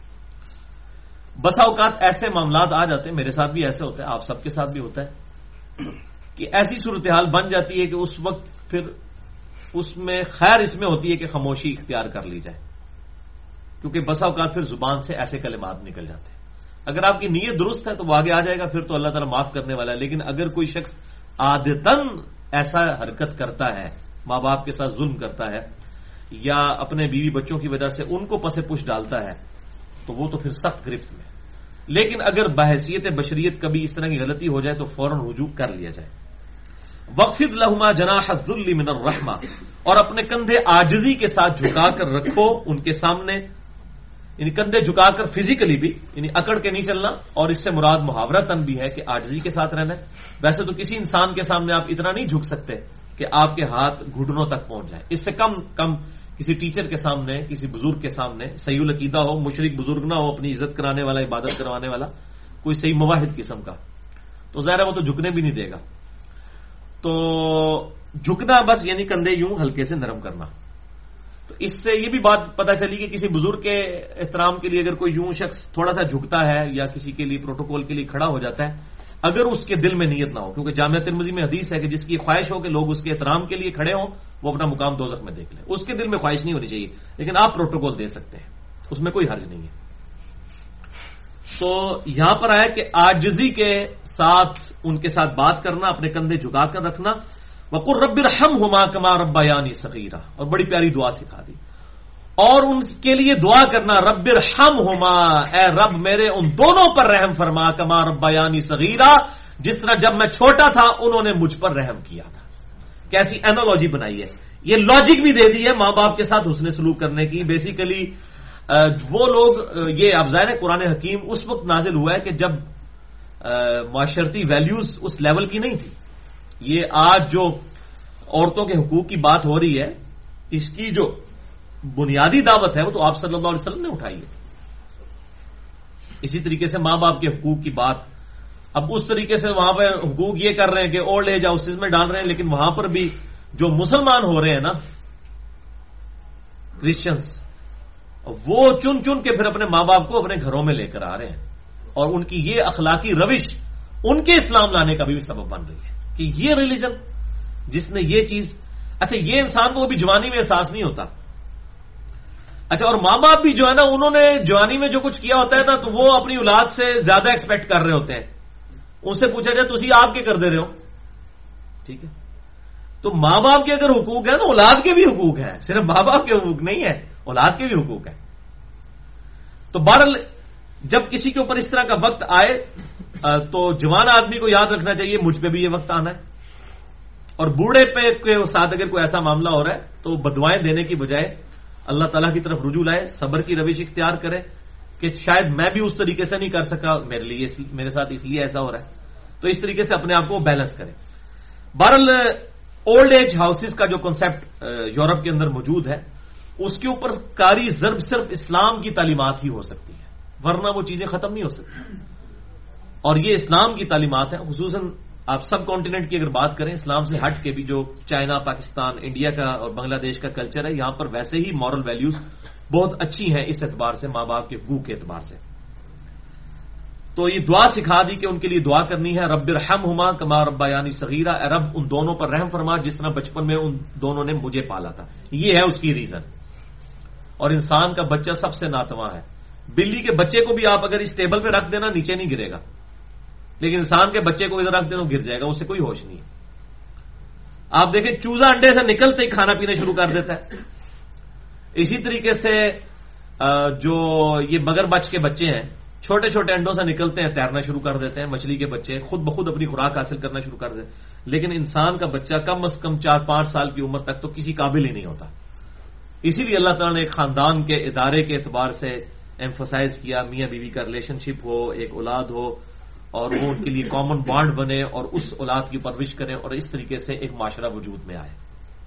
بسا اوقات ایسے معاملات آ جاتے ہیں, میرے ساتھ بھی ایسے ہوتا ہے, آپ سب کے ساتھ بھی ہوتا ہے, کہ ایسی صورتحال بن جاتی ہے کہ اس وقت پھر اس میں خیر اس میں ہوتی ہے کہ خاموشی اختیار کر لی جائے, کیونکہ بسا اوقات پھر زبان سے ایسے کلمات نکل جاتے ہیں. اگر آپ کی نیت درست ہے تو وہ آگے آ جائے گا, پھر تو اللہ تعالیٰ معاف کرنے والا ہے. لیکن اگر کوئی شخص عادتاً ایسا حرکت کرتا ہے, ماں باپ کے ساتھ ظلم کرتا ہے, یا اپنے بیوی بچوں کی وجہ سے ان کو پسے پش ڈالتا ہے, تو وہ تو پھر سخت گرفت میں. لیکن اگر بحیثیت بشریت کبھی اس طرح کی غلطی ہو جائے تو فوراً رجوع کر لیا جائے. وَخْفِضْ لَهُمَا جَنَاحَ الذُّلِّ مِنَ الرَّحْمَةِ, اور اپنے کندھے عاجزی کے ساتھ جھکا کر رکھو ان کے سامنے, یعنی کندھے جھکا کر فزیکلی بھی, یعنی اکڑ کے نہیں چلنا, اور اس سے مراد محاورتاً بھی ہے کہ عاجزی کے ساتھ رہنا ہے. ویسے تو کسی انسان کے سامنے آپ اتنا نہیں جھک سکتے کہ آپ کے ہاتھ گھٹنوں تک پہنچ جائیں. اس سے کم کم کسی ٹیچر کے سامنے, کسی بزرگ کے سامنے, صحیح العقیدہ ہو, مشرک بزرگ نہ ہو, اپنی عزت کرانے والا, عبادت کروانے والا, کوئی صحیح مواحد قسم کا, تو ظاہر ہے وہ تو جھکنے بھی نہیں دے گا. تو جھکنا بس یعنی کندھے یوں ہلکے سے نرم کرنا. تو اس سے یہ بھی بات پتہ چلی کہ کسی بزرگ کے احترام کے لیے اگر کوئی یوں شخص تھوڑا سا جھکتا ہے یا کسی کے لیے پروٹوکول کے لیے کھڑا ہو جاتا ہے, اگر اس کے دل میں نیت نہ ہو، کیونکہ جامعہ ترمذی میں حدیث ہے کہ جس کی خواہش ہو کہ لوگ اس کے احترام کے لیے کھڑے ہوں وہ اپنا مقام دوزخ میں دیکھ لیں، اس کے دل میں خواہش نہیں ہونی چاہیے، لیکن آپ پروٹوکول دے سکتے ہیں، اس میں کوئی حرج نہیں ہے۔ تو یہاں پر آیا کہ عاجزی کے ساتھ ان کے ساتھ بات کرنا، اپنے کندھے جھکا کر رکھنا، وقل رب ارحمہما کما ربیانی صغیرا، اور بڑی پیاری دعا سکھا دی، اور ان کے لیے دعا کرنا رب ارحمہما، اے رب میرے ان دونوں پر رحم فرما، کما ربیانی صغیرا، جس طرح جب میں چھوٹا تھا انہوں نے مجھ پر رحم کیا تھا۔ کیسی اینالوجی بنائی ہے، یہ لاجک بھی دے دی ہے ماں باپ کے ساتھ حسن سلوک کرنے کی۔ بیسیکلی وہ لوگ، یہ اب ظاہر ہے قرآن حکیم اس وقت نازل ہوا ہے کہ جب معاشرتی ویلیوز اس لیول کی نہیں تھی۔ یہ آج جو عورتوں کے حقوق کی بات ہو رہی ہے، اس کی جو بنیادی دعوت ہے وہ تو آپ صلی اللہ علیہ وسلم نے اٹھائی ہے۔ اسی طریقے سے ماں باپ کے حقوق کی بات، اب اس طریقے سے وہاں پہ حقوق یہ کر رہے ہیں کہ اولڈ ایج ہاؤسز میں ڈال رہے ہیں، لیکن وہاں پر بھی جو مسلمان ہو رہے ہیں نا کرسچنس، وہ چن چن کے پھر اپنے ماں باپ کو اپنے گھروں میں لے کر آ رہے ہیں، اور ان کی یہ اخلاقی روش ان کے اسلام لانے کا بھی سبب بن رہی ہے کہ یہ ریلیجن جس نے یہ چیز، اچھا یہ انسان کو بھی جوانی میں احساس نہیں ہوتا، اچھا اور ماں باپ بھی جو ہے نا انہوں نے جوانی میں جو کچھ کیا ہوتا ہے نا تو وہ اپنی اولاد سے زیادہ ایکسپیکٹ کر رہے ہوتے ہیں۔ ان سے پوچھا جائے تسی آپ کے کر دے رہے ہو، ٹھیک ہے، تو ماں باپ کے اگر حقوق ہیں تو اولاد کے بھی حقوق ہیں، صرف ماں باپ کے حقوق نہیں ہے، اولاد کے بھی حقوق ہیں۔ تو بہرحال جب کسی کے اوپر اس طرح کا وقت آئے تو جوان آدمی کو یاد رکھنا چاہیے مجھ پہ بھی یہ وقت آنا ہے، اور بوڑھے پہ کے ساتھ اگر کوئی ایسا معاملہ ہو رہا ہے تو بدوائیں دینے کی بجائے اللہ تعالیٰ کی طرف رجوع لائے، صبر کی روش اختیار کرے کہ شاید میں بھی اس طریقے سے نہیں کر سکا، میرے لیے میرے ساتھ اس لیے ایسا ہو رہا ہے، تو اس طریقے سے اپنے آپ کو بیلنس کرے۔ بہرحال اولڈ ایج ہاؤسز کا جو کنسیپٹ یورپ کے اندر موجود ہے، اس کے اوپر کاری ضرب صرف اسلام کی تعلیمات ہی ہو سکتی ہے، ورنہ وہ چیزیں ختم نہیں ہو سکتی، اور یہ اسلام کی تعلیمات ہیں۔ خصوصاً آپ سب کانٹیننٹ کی اگر بات کریں، اسلام سے ہٹ کے بھی جو چائنا، پاکستان، انڈیا کا اور بنگلہ دیش کا کلچر ہے، یہاں پر ویسے ہی مورل ویلیوز بہت اچھی ہیں اس اعتبار سے، ماں باپ کے حقوق کے اعتبار سے۔ تو یہ دعا سکھا دی کہ ان کے لیے دعا کرنی ہے، رب ارحمہما کما ربیانی صغیرا، اے رب ان دونوں پر رحم فرما جس طرح بچپن میں ان دونوں نے مجھے پالا تھا۔ یہ ہے اس کی ریزن۔ اور انسان کا بچہ سب سے ناتواں ہے، بلی کے بچے کو بھی آپ اگر اس ٹیبل پہ رکھ دینا نیچے نہیں گرے گا، لیکن انسان کے بچے کو ادھر رکھ دینا گر جائے گا، اسے کوئی ہوش نہیں ہے۔ آپ دیکھیں چوزا انڈے سے نکلتے ہی کھانا پینا شروع کر دیتا ہے۔ اسی طریقے سے جو یہ مگر بچ کے بچے ہیں چھوٹے چھوٹے انڈوں سے نکلتے ہیں، تیرنا شروع کر دیتے ہیں، مچھلی کے بچے خود بخود اپنی خوراک حاصل کرنا شروع کر دیتے ہیں، لیکن انسان کا بچہ کم از کم چار پانچ سال کی عمر تک تو کسی قابل ہی نہیں ہوتا۔ اسی لیے اللہ تعالیٰ نے ایک خاندان کے ادارے کے اعتبار سے ایمفسائز کیا، میاں بیوی کا ریلیشن شپ ہو، ایک اولاد ہو، اور وہ ان کے لیے کامن بانڈ بنے اور اس اولاد کی پرورش کریں، اور اس طریقے سے ایک معاشرہ وجود میں آئے۔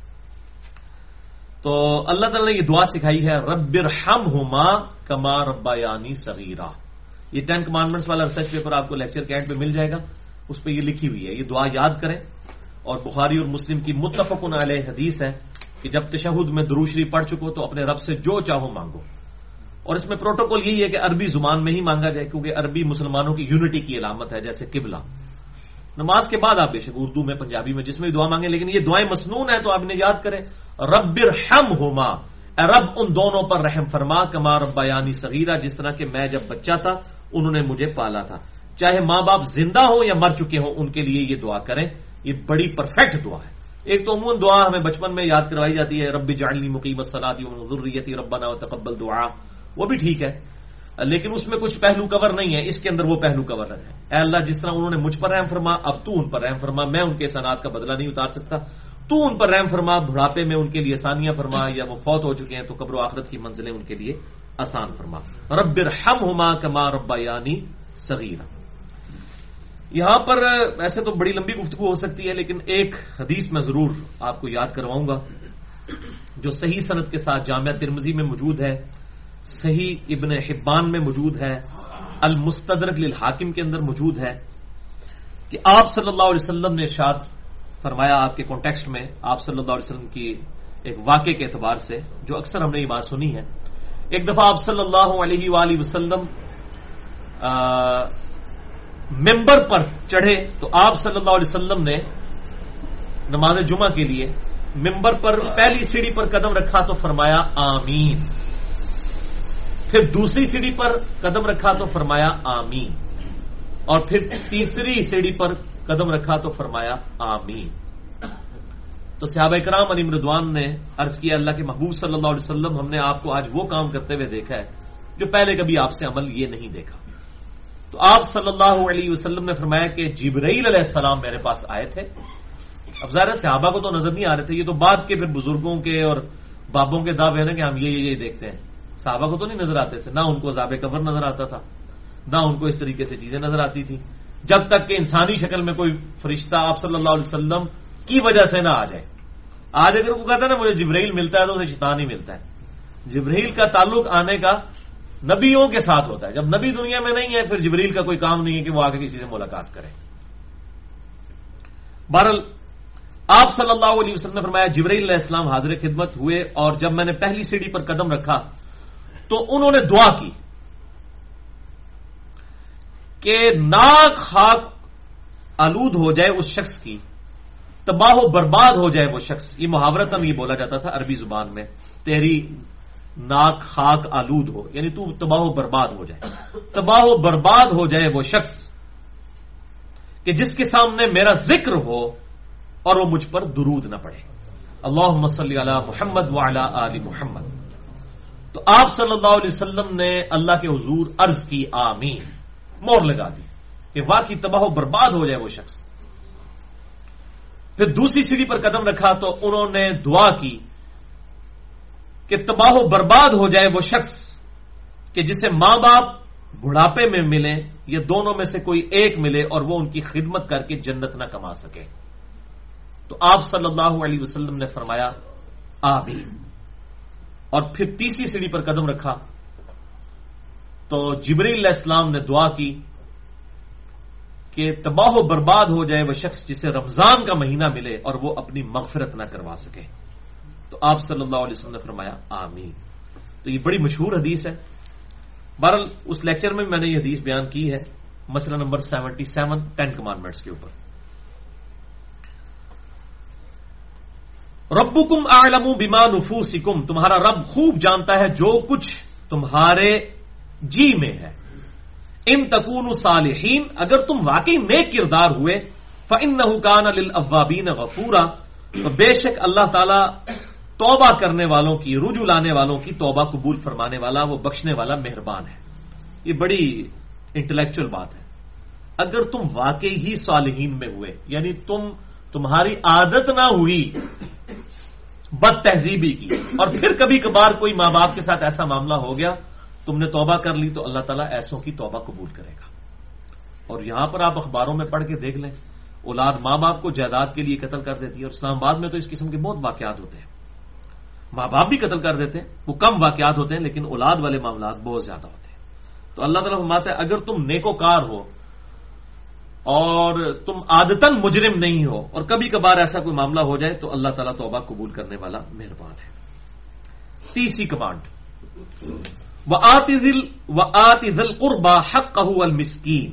تو اللہ تعالیٰ نے یہ دعا سکھائی ہے، رب ارحمہما کما ربیانی صغیرا۔ یہ ٹین کمانڈمنٹس والا ریسرچ پیپر آپ کو لیکچر کے اینڈ پہ مل جائے گا، اس پہ یہ لکھی ہوئی ہے۔ یہ دعا یاد کریں، اور بخاری اور مسلم کی متفق علیہ حدیث ہے کہ جب تشہد میں درود شریف پڑھ چکو تو اپنے رب سے جو چاہو مانگو، اور اس میں پروٹوکول یہی ہے کہ عربی زبان میں ہی مانگا جائے، کیونکہ عربی مسلمانوں کی یونٹی کی علامت ہے، جیسے قبلہ۔ نماز کے بعد آپ بے شک اردو میں، پنجابی میں، جس میں بھی دعا مانگیں، لیکن یہ دعائیں مسنون ہیں تو آپ انہیں یاد کریں، رب ارحمہما، اے رب ان دونوں پر رحم فرما، کما ربیانی صغیرا، جس طرح کہ میں جب بچہ تھا انہوں نے مجھے پالا تھا۔ چاہے ماں باپ زندہ ہوں یا مر چکے ہوں، ان کے لیے یہ دعا کریں، یہ بڑی پرفیکٹ دعا ہے۔ ایک تو عموماً دعا ہمیں بچپن میں یاد کروائی جاتی ہے، رب اجعلنی مقیم الصلاۃ ومن ذریتی ربنا وتقبل دعا، وہ بھی ٹھیک ہے، لیکن اس میں کچھ پہلو کور نہیں ہے، اس کے اندر وہ پہلو کور ہے۔ اے اللہ جس طرح انہوں نے مجھ پر رحم فرما، اب تو ان پر رحم فرما، میں ان کے احسانات کا بدلہ نہیں اتار سکتا، تو ان پر رحم فرما، بڑھاپے میں ان کے لیے آسانیاں فرما، یا وہ فوت ہو چکے ہیں تو قبر و آخرت کی منزلیں ان کے لیے آسان فرما، رب ارحمہما کما ربیانی صغیرا۔ یہاں پر ایسے تو بڑی لمبی گفتگو ہو سکتی ہے، لیکن ایک حدیث میں ضرور آپ کو یاد کرواؤں گا جو صحیح سند کے ساتھ جامعہ ترمذی میں موجود ہے، صحیح ابن حبان میں موجود ہے، المستدرک للحاکم کے اندر موجود ہے، کہ آپ صلی اللہ علیہ وسلم نے ارشاد فرمایا، آپ کے کانٹیکسٹ میں آپ صلی اللہ علیہ وسلم کی ایک واقعے کے اعتبار سے جو اکثر ہم نے یہ بات سنی ہے۔ ایک دفعہ آپ صلی اللہ علیہ وآلہ وسلم ممبر پر چڑھے تو آپ صلی اللہ علیہ وسلم نے نماز جمعہ کے لیے ممبر پر پہلی سیڑھی پر قدم رکھا تو فرمایا آمین، پھر دوسری سیڑھی پر قدم رکھا تو فرمایا آمین، اور پھر تیسری سیڑھی پر قدم رکھا تو فرمایا آمین۔ تو صحابہ کرام علیہم رضوان نے عرض کیا اللہ کے محبوب صلی اللہ علیہ وسلم، ہم نے آپ کو آج وہ کام کرتے ہوئے دیکھا ہے جو پہلے کبھی آپ سے عمل یہ نہیں دیکھا۔ تو آپ صلی اللہ علیہ وسلم نے فرمایا کہ جبرائیل علیہ السلام میرے پاس آئے تھے۔ اب ظاہر صحابہ کو تو نظر نہیں آ رہے تھے، یہ تو بعد کے پھر بزرگوں کے اور بابوں کے دعوے ہیں نا کہ ہم یہ یہ دیکھتے ہیں، صحابہ کو تو نہیں نظر آتے تھے، نہ ان کو عذاب قبر نظر آتا تھا، نہ ان کو اس طریقے سے چیزیں نظر آتی تھی، جب تک کہ انسانی شکل میں کوئی فرشتہ آپ صلی اللہ علیہ وسلم کی وجہ سے نہ آ جائے۔ آج اگر وہ کہتا ہے نا مجھے جبرائیل ملتا ہے تو اسے شیطان ہی ملتا ہے۔ جبرائیل کا تعلق آنے کا نبیوں کے ساتھ ہوتا ہے، جب نبی دنیا میں نہیں ہے پھر جبرائیل کا کوئی کام نہیں ہے کہ وہ آ کے کسی سے ملاقات کرے۔ بہرحال آپ صلی اللہ علیہ وسلم نے فرمایا جبرائیل علیہ السلام حاضر خدمت ہوئے، اور جب میں نے پہلی سیڑھی پر قدم رکھا تو انہوں نے دعا کی کہ ناک خاک آلود ہو جائے اس شخص کی، تباہ و برباد ہو جائے وہ شخص۔ یہ محاورتاً یہ بولا جاتا تھا عربی زبان میں، تیری ناک خاک آلود ہو، یعنی تو تباہ و برباد ہو جائے، تباہ و برباد ہو جائے وہ شخص کہ جس کے سامنے میرا ذکر ہو اور وہ مجھ پر درود نہ پڑے۔ اللہم صلی علی محمد وعلی آل محمد۔ تو آپ صلی اللہ علیہ وسلم نے اللہ کے حضور عرض کی آمین، مور لگا دی کہ واقعی تباہ و برباد ہو جائے وہ شخص۔ پھر دوسری سیڑھی پر قدم رکھا تو انہوں نے دعا کی کہ تباہ و برباد ہو جائے وہ شخص کہ جسے ماں باپ بڑھاپے میں ملے یا دونوں میں سے کوئی ایک ملے اور وہ ان کی خدمت کر کے جنت نہ کما سکے۔ تو آپ صلی اللہ علیہ وسلم نے فرمایا آمین، اور پھر تیسری سیڑھی پر قدم رکھا تو جبرائیل علیہ السلام نے دعا کی کہ تباہ و برباد ہو جائے وہ شخص جسے رمضان کا مہینہ ملے اور وہ اپنی مغفرت نہ کروا سکے۔ تو آپ صلی اللہ علیہ وسلم نے فرمایا آمین۔ تو یہ بڑی مشہور حدیث ہے۔ بہرحال اس لیکچر میں میں نے یہ حدیث بیان کی ہے، مسئلہ number seventy seven ten commandments کے اوپر۔ ربکم اعلم بما نفوسکم، تمہارا رب خوب جانتا ہے جو کچھ تمہارے جی میں ہے۔ ان تکونوا صالحین، اگر تم واقعی نیک کردار ہوئے، فإنہ کان للأوابین غفورا، تو بے شک اللہ تعالی توبہ کرنے والوں کی، رجوع لانے والوں کی توبہ قبول فرمانے والا، وہ بخشنے والا مہربان ہے۔ یہ بڑی انٹلیکچوئل بات ہے۔ اگر تم واقعی ہی صالحین میں ہوئے، یعنی تم تمہاری عادت نہ ہوئی بد تہذیبی کی، اور پھر کبھی کبھار کوئی ماں باپ کے ساتھ ایسا معاملہ ہو گیا، تم نے توبہ کر لی، تو اللہ تعالیٰ ایسوں کی توبہ قبول کرے گا۔ اور یہاں پر آپ اخباروں میں پڑھ کے دیکھ لیں، اولاد ماں باپ کو جائیداد کے لیے قتل کر دیتی ہے، اور اسلام آباد میں تو اس قسم کے بہت واقعات ہوتے ہیں۔ ماں باپ بھی قتل کر دیتے ہیں، وہ کم واقعات ہوتے ہیں، لیکن اولاد والے معاملات بہت زیادہ ہوتے ہیں۔ تو اللہ تعالیٰ فرماتا ہے اگر تم نیکوکار ہو اور تم عادتاً مجرم نہیں ہو، اور کبھی کبھار ایسا کوئی معاملہ ہو جائے، تو اللہ تعالیٰ توبہ قبول کرنے والا مہربان ہے۔ تیسری کمانڈ، وَآتِ ذِي الْقُرْبَى حَقَّهُ وَالْمِسْكِينَ،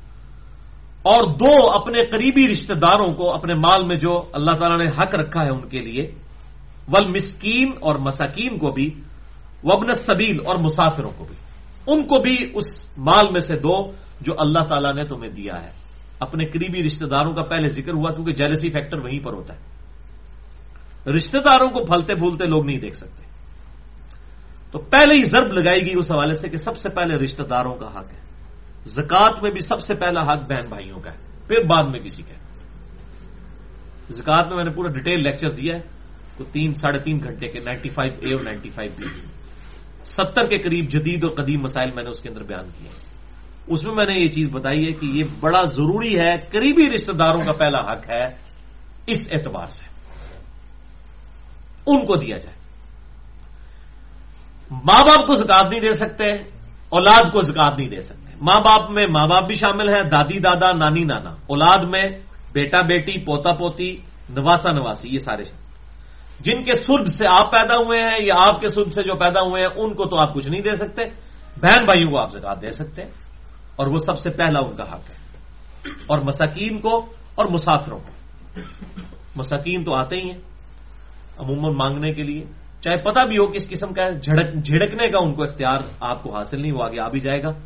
اور دو اپنے قریبی رشتہ داروں کو اپنے مال میں جو اللہ تعالیٰ نے حق رکھا ہے ان کے لیے، والمسکین اور مساکین کو بھی، وابن السبیل اور مسافروں کو بھی، ان کو بھی اس مال میں سے دو جو اللہ تعالیٰ نے تمہیں دیا ہے۔ اپنے قریبی رشتہ داروں کا پہلے ذکر ہوا کیونکہ جیلسی فیکٹر وہیں پر ہوتا ہے۔ رشتہ داروں کو پھلتے پھولتے لوگ نہیں دیکھ سکتے، تو پہلے ہی ضرب لگائی گئی اس حوالے سے کہ سب سے پہلے رشتہ داروں کا حق ہے۔ زکوٰۃ میں بھی سب سے پہلا حق بہن بھائیوں کا ہے، پھر بعد میں کسی کا ہے۔ زکوٰۃ میں میں نے پورا ڈیٹیل لیکچر دیا ہے، تو تین ساڑھے تین گھنٹے کے، نائنٹی فائیو اے اور نائنٹی فائیو بی، ستر کے قریب جدید اور قدیم مسائل میں نے اس کے اندر بیان کیے۔ اس میں میں نے یہ چیز بتائی ہے کہ یہ بڑا ضروری ہے، قریبی رشتہ داروں کا پہلا حق ہے، اس اعتبار سے ان کو دیا جائے۔ ماں باپ کو زکوٰۃ نہیں دے سکتے، اولاد کو زکوٰۃ نہیں دے سکتے۔ ماں باپ میں ماں باپ بھی شامل ہیں، دادی دادا نانی نانا، اولاد میں بیٹا بیٹی پوتا پوتی نواسا نواسی، یہ سارے شامل۔ جن کے سرب سے آپ پیدا ہوئے ہیں یا آپ کے سرب سے جو پیدا ہوئے ہیں ان کو تو آپ کچھ نہیں دے سکتے، بہن بھائیوں کو آپ زکوٰۃ دے سکتے ہیں، اور وہ سب سے پہلا ان کا حق ہے۔ اور مساکین کو اور مسافروں کو. مساکین تو آتے ہی ہیں عموماً مانگنے کے لیے، چاہے پتہ بھی ہو کس قسم کا ہے، جھڑک جھڑکنے کا ان کو اختیار آپ کو حاصل نہیں، وہ آگے آ بھی جائے گا.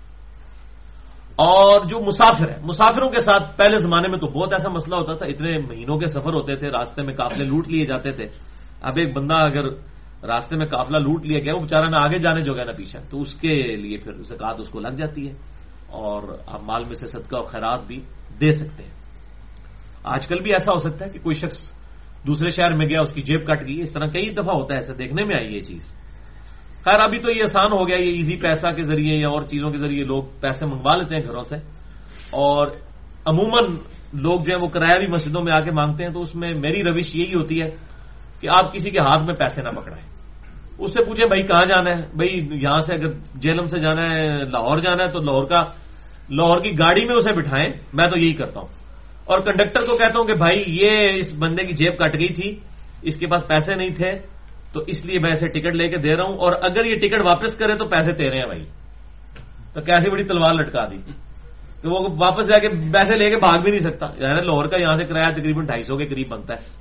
اور جو مسافر ہے، مسافروں کے ساتھ پہلے زمانے میں تو بہت ایسا مسئلہ ہوتا تھا، اتنے مہینوں کے سفر ہوتے تھے، راستے میں قافلے لوٹ لیے جاتے تھے. اب ایک بندہ اگر راستے میں قافلہ لوٹ لیا گیا، وہ بیچارہ نہ آگے جانے جو گیا نہ پیچھے، تو اس کے لیے پھر زکوٰۃ اس کو لگ جاتی ہے اور آپ مال میں سے صدقہ اور خیرات بھی دے سکتے ہیں. آج کل بھی ایسا ہو سکتا ہے کہ کوئی شخص دوسرے شہر میں گیا، اس کی جیب کٹ گئی، اس طرح کئی دفعہ ہوتا ہے، ایسے دیکھنے میں آئی یہ چیز. خیر ابھی تو یہ آسان ہو گیا، یہ ایزی پیسہ کے ذریعے یا اور چیزوں کے ذریعے لوگ پیسے منگوا لیتے ہیں گھروں سے. اور عموماً لوگ جو ہیں وہ کرایہ بھی مسجدوں میں آ کے مانگتے ہیں، تو اس میں میری روش یہی ہوتی ہے کہ آپ کسی کے ہاتھ میں پیسے نہ پکڑائیں. اس سے پوچھیں بھائی کہاں جانا ہے، بھائی یہاں سے اگر جیلم سے جانا ہے لاہور جانا ہے تو لاہور کا لاہور کی گاڑی میں اسے بٹھائیں. میں تو یہی کرتا ہوں. اور کنڈکٹر کو کہتا ہوں کہ بھائی یہ اس بندے کی جیب کٹ گئی تھی، اس کے پاس پیسے نہیں تھے، تو اس لیے میں اسے ٹکٹ لے کے دے رہا ہوں، اور اگر یہ ٹکٹ واپس کرے تو پیسے تیرے ہیں بھائی. تو کیسی بڑی تلوار لٹکا دی کہ وہ واپس جا کے پیسے لے کے بھاگ بھی نہیں سکتا. یعنی لاہور کا یہاں سے کرایہ تقریباً ڈھائی سو کے قریب بنتا ہے.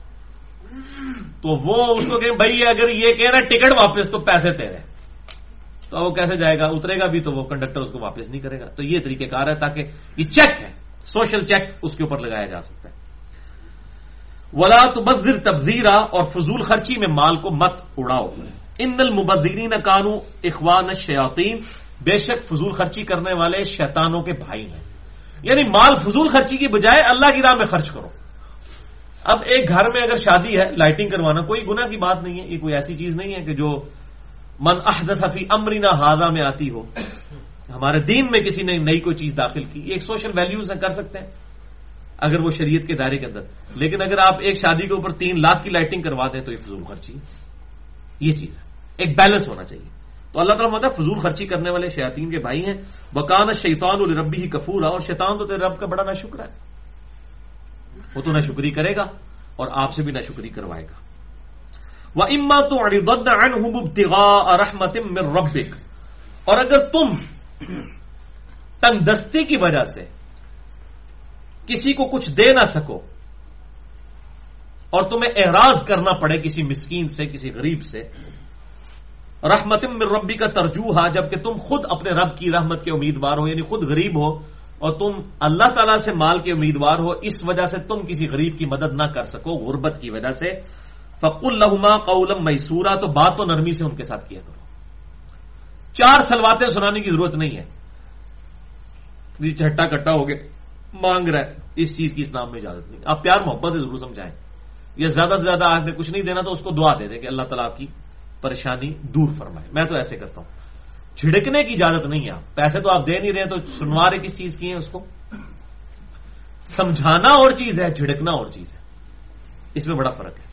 تو وہ اس کو کہ بھائی اگر یہ کہہ رہا ہے ٹکٹ واپس تو پیسے تیرے، تو وہ کیسے جائے گا؟ اترے گا بھی تو وہ کنڈکٹر اس کو واپس نہیں کرے گا. تو یہ طریقہ کار ہے تاکہ یہ چیک ہے، سوشل چیک اس کے اوپر لگایا جا سکتا ہے. ولا تبذر تبذیرا، اور فضول خرچی میں مال کو مت اڑاؤ. ان المبذرین کانوا اخوان الشیاطین، بے شک فضول خرچی کرنے والے شیطانوں کے بھائی ہیں. یعنی مال فضول خرچی کی بجائے اللہ کی راہ میں خرچ کرو. اب ایک گھر میں اگر شادی ہے، لائٹنگ کروانا کوئی گناہ کی بات نہیں ہے، یہ کوئی ایسی چیز نہیں ہے کہ جو من احدث فی امرنا ھذا میں آتی ہو. ہمارے دین میں کسی نے نئی کوئی چیز داخل کی، ایک سوشل ویلیوز ہیں، کر سکتے ہیں اگر وہ شریعت کے دائرے کے اندر. لیکن اگر آپ ایک شادی کے اوپر تین لاکھ کی لائٹنگ کروا دیں تو یہ فضول خرچی، یہ چیز ہے. ایک بیلنس ہونا چاہیے. تو اللہ تعالیٰ مطلب فضول خرچی کرنے والے شیاطین کے بھائی ہیں. وکان الشیطان لربہ کفورا، اور شیطان تو تیرے رب کا بڑا ناشکر ہے، وہ تو ناشکری کرے گا اور آپ سے بھی ناشکری کروائے گا. وَإِمَّا تُعْرِضَنَّ عَنْهُمُ ابْتِغَاءَ رَحْمَةٍ مِّن رَّبِّكَ، اور اگر تم تنگ دستی کی وجہ سے کسی کو کچھ دے نہ سکو اور تمہیں اعراض کرنا پڑے کسی مسکین سے، کسی غریب سے، رحمت من ربی کا ترجوحا، جبکہ تم خود اپنے رب کی رحمت کے امیدوار ہو، یعنی خود غریب ہو اور تم اللہ تعالیٰ سے مال کے امیدوار ہو، اس وجہ سے تم کسی غریب کی مدد نہ کر سکو غربت کی وجہ سے، فقل لہما قولا میسورا، تو بات و نرمی سے ان کے ساتھ کیا کرو. چار سلواتیں سنانے کی ضرورت نہیں ہے. چھٹا کٹا ہو گیا مانگ رہا ہے، اس چیز کی اسلام میں اجازت نہیں. آپ پیار محبت سے ضرور سمجھائیں. یا زیادہ سے زیادہ آپ نے کچھ نہیں دینا تو اس کو دعا دے دیں کہ اللہ تعالیٰ آپ کی پریشانی دور فرمائے. میں تو ایسے کرتا ہوں. جھڑکنے کی اجازت نہیں ہے. آپ پیسے تو آپ دے نہیں رہے تو سنوا رہے کس چیز کی ہیں؟ اس کو سمجھانا اور چیز ہے، جھڑکنا اور چیز ہے. اس میں بڑا فرق ہے.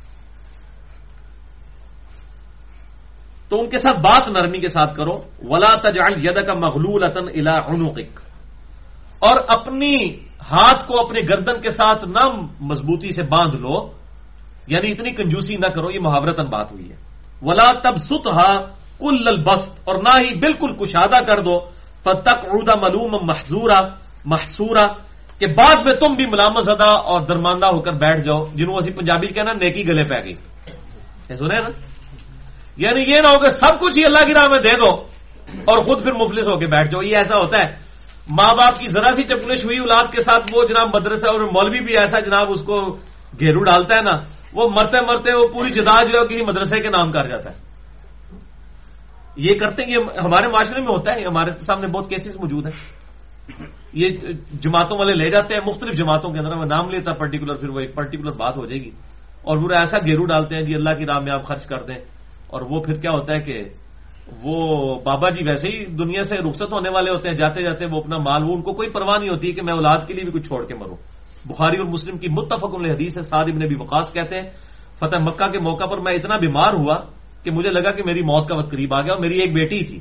تو ان کے ساتھ بات نرمی کے ساتھ کرو. ولا تجعل یدک مغلولۃ الی عنقک، اور اپنی ہاتھ کو اپنے گردن کے ساتھ نہ مضبوطی سے باندھ لو، یعنی اتنی کنجوسی نہ کرو. یہ محاورتاً بات ہوئی ہے. ولا تبسطھا کل البسط، اور نہ ہی بالکل کشادہ کر دو. فتقعد ملوما محذورا محسورا، کہ بعد میں تم بھی ملامت زدہ اور درماندہ ہو کر بیٹھ جاؤ، جنہوں اسی پنجابی کہنا نیکی گلے پہ گئی. سنے نا؟ یعنی یہ نہ ہو کہ سب کچھ ہی اللہ کی راہ میں دے دو اور خود پھر مفلس ہو کے بیٹھ جاؤ. یہ ایسا ہوتا ہے. ماں باپ کی ذرا سی چپلش ہوئی اولاد کے ساتھ، وہ جناب مدرسہ اور مولوی بھی ایسا جناب اس کو گھیرو ڈالتا ہے نا، وہ مرتے مرتے وہ پوری جدا جو ہے کسی مدرسے کے نام کر جاتا ہے. یہ کرتے ہیں، یہ ہمارے معاشرے میں ہوتا ہے. ہمارے سامنے بہت کیسز موجود ہیں. یہ جماعتوں والے لے جاتے ہیں مختلف جماعتوں کے اندر، میں نام لیتا پرٹیکولر، پھر وہ ایک پرٹیکولر بات ہو جائے گی، اور وہ ایسا گھیرو ڈالتے ہیں جی اللہ کی راہ میں آپ خرچ کر دیں. اور وہ پھر کیا ہوتا ہے کہ وہ بابا جی ویسے ہی دنیا سے رخصت ہونے والے ہوتے ہیں، جاتے جاتے وہ اپنا مال، وہ ان کو کوئی پرواہ نہیں ہوتی کہ میں اولاد کے لیے بھی کچھ چھوڑ کے مروں. بخاری اور مسلم کی متفق علیہ حدیث ہے. سعد بن ابی وقاص کہتے ہیں فتح مکہ کے موقع پر میں اتنا بیمار ہوا کہ مجھے لگا کہ میری موت کا وقت قریب آ گیا، اور میری ایک بیٹی تھی.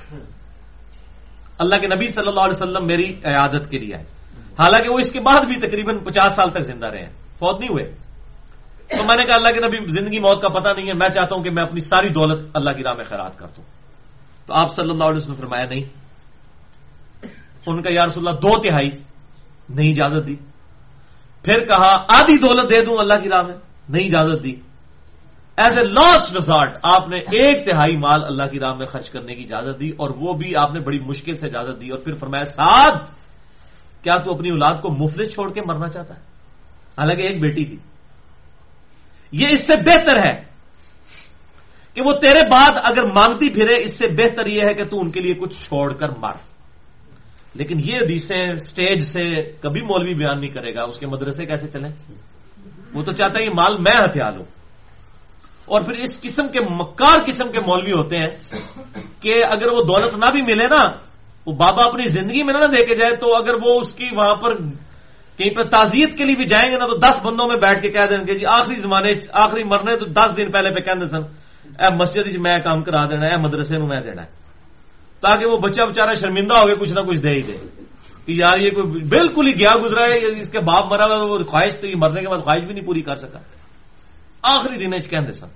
اللہ کے نبی صلی اللہ علیہ وسلم میری عیادت کے لیے آئے، حالانکہ وہ اس کے بعد بھی تقریباً پچاس سال تک زندہ رہے ہیں، فوت نہیں ہوئے. تو میں نے کہا اللہ کے نبی زندگی موت کا پتہ نہیں ہے، میں چاہتا ہوں کہ میں اپنی ساری دولت اللہ کی راہ میں خیرات کر دوں. تو آپ صلی اللہ علیہ وسلم نے فرمایا نہیں. ان کا یا رسول اللہ دو تہائی نہیں اجازت دی. پھر کہا آدھی دولت دے دوں اللہ کی راہ میں, نہیں اجازت دی. ایز اے لاسٹ ریزارٹ آپ نے ایک تہائی مال اللہ کی راہ میں خرچ کرنے کی اجازت دی, اور وہ بھی آپ نے بڑی مشکل سے اجازت دی. اور پھر فرمایا سعد کیا تو اپنی اولاد کو مفلس چھوڑ کے مرنا چاہتا ہے؟ حالانکہ ایک بیٹی تھی. یہ اس سے بہتر ہے کہ وہ تیرے بعد اگر مانگتی پھرے, اس سے بہتر یہ ہے کہ تو ان کے لیے کچھ چھوڑ کر مر. لیکن یہ حدیثیں سٹیج سے کبھی مولوی بیان نہیں کرے گا, اس کے مدرسے کیسے چلیں؟ وہ تو چاہتا ہے یہ مال میں ہتھیا لوں. اور پھر اس قسم کے مکار قسم کے مولوی ہوتے ہیں کہ اگر وہ دولت نہ بھی ملے نا, وہ بابا اپنی زندگی میں نہ دے کے جائے, تو اگر وہ اس کی وہاں پر کہیں پہ تعزیت کے لیے بھی جائیں گے نا, تو دس بندوں میں بیٹھ کے کہہ دیں گے جی آخری زمانے آخری مرنے تو دس دن پہلے پہ کہتے سن اے مسجد میں کام کرا دینا ہے, مدرسے میں دینا ہے, تاکہ وہ بچہ بچارا شرمندہ ہو گئے کچھ نہ کچھ دے ہی دے کہ یار یہ کوئی بالکل ہی گیا گزرا ہے, اس کے باپ مرا ہوا, وہ خواہش تو مرنے کے بعد خواہش بھی نہیں پوری کر سکا, آخری دن کہتے سن.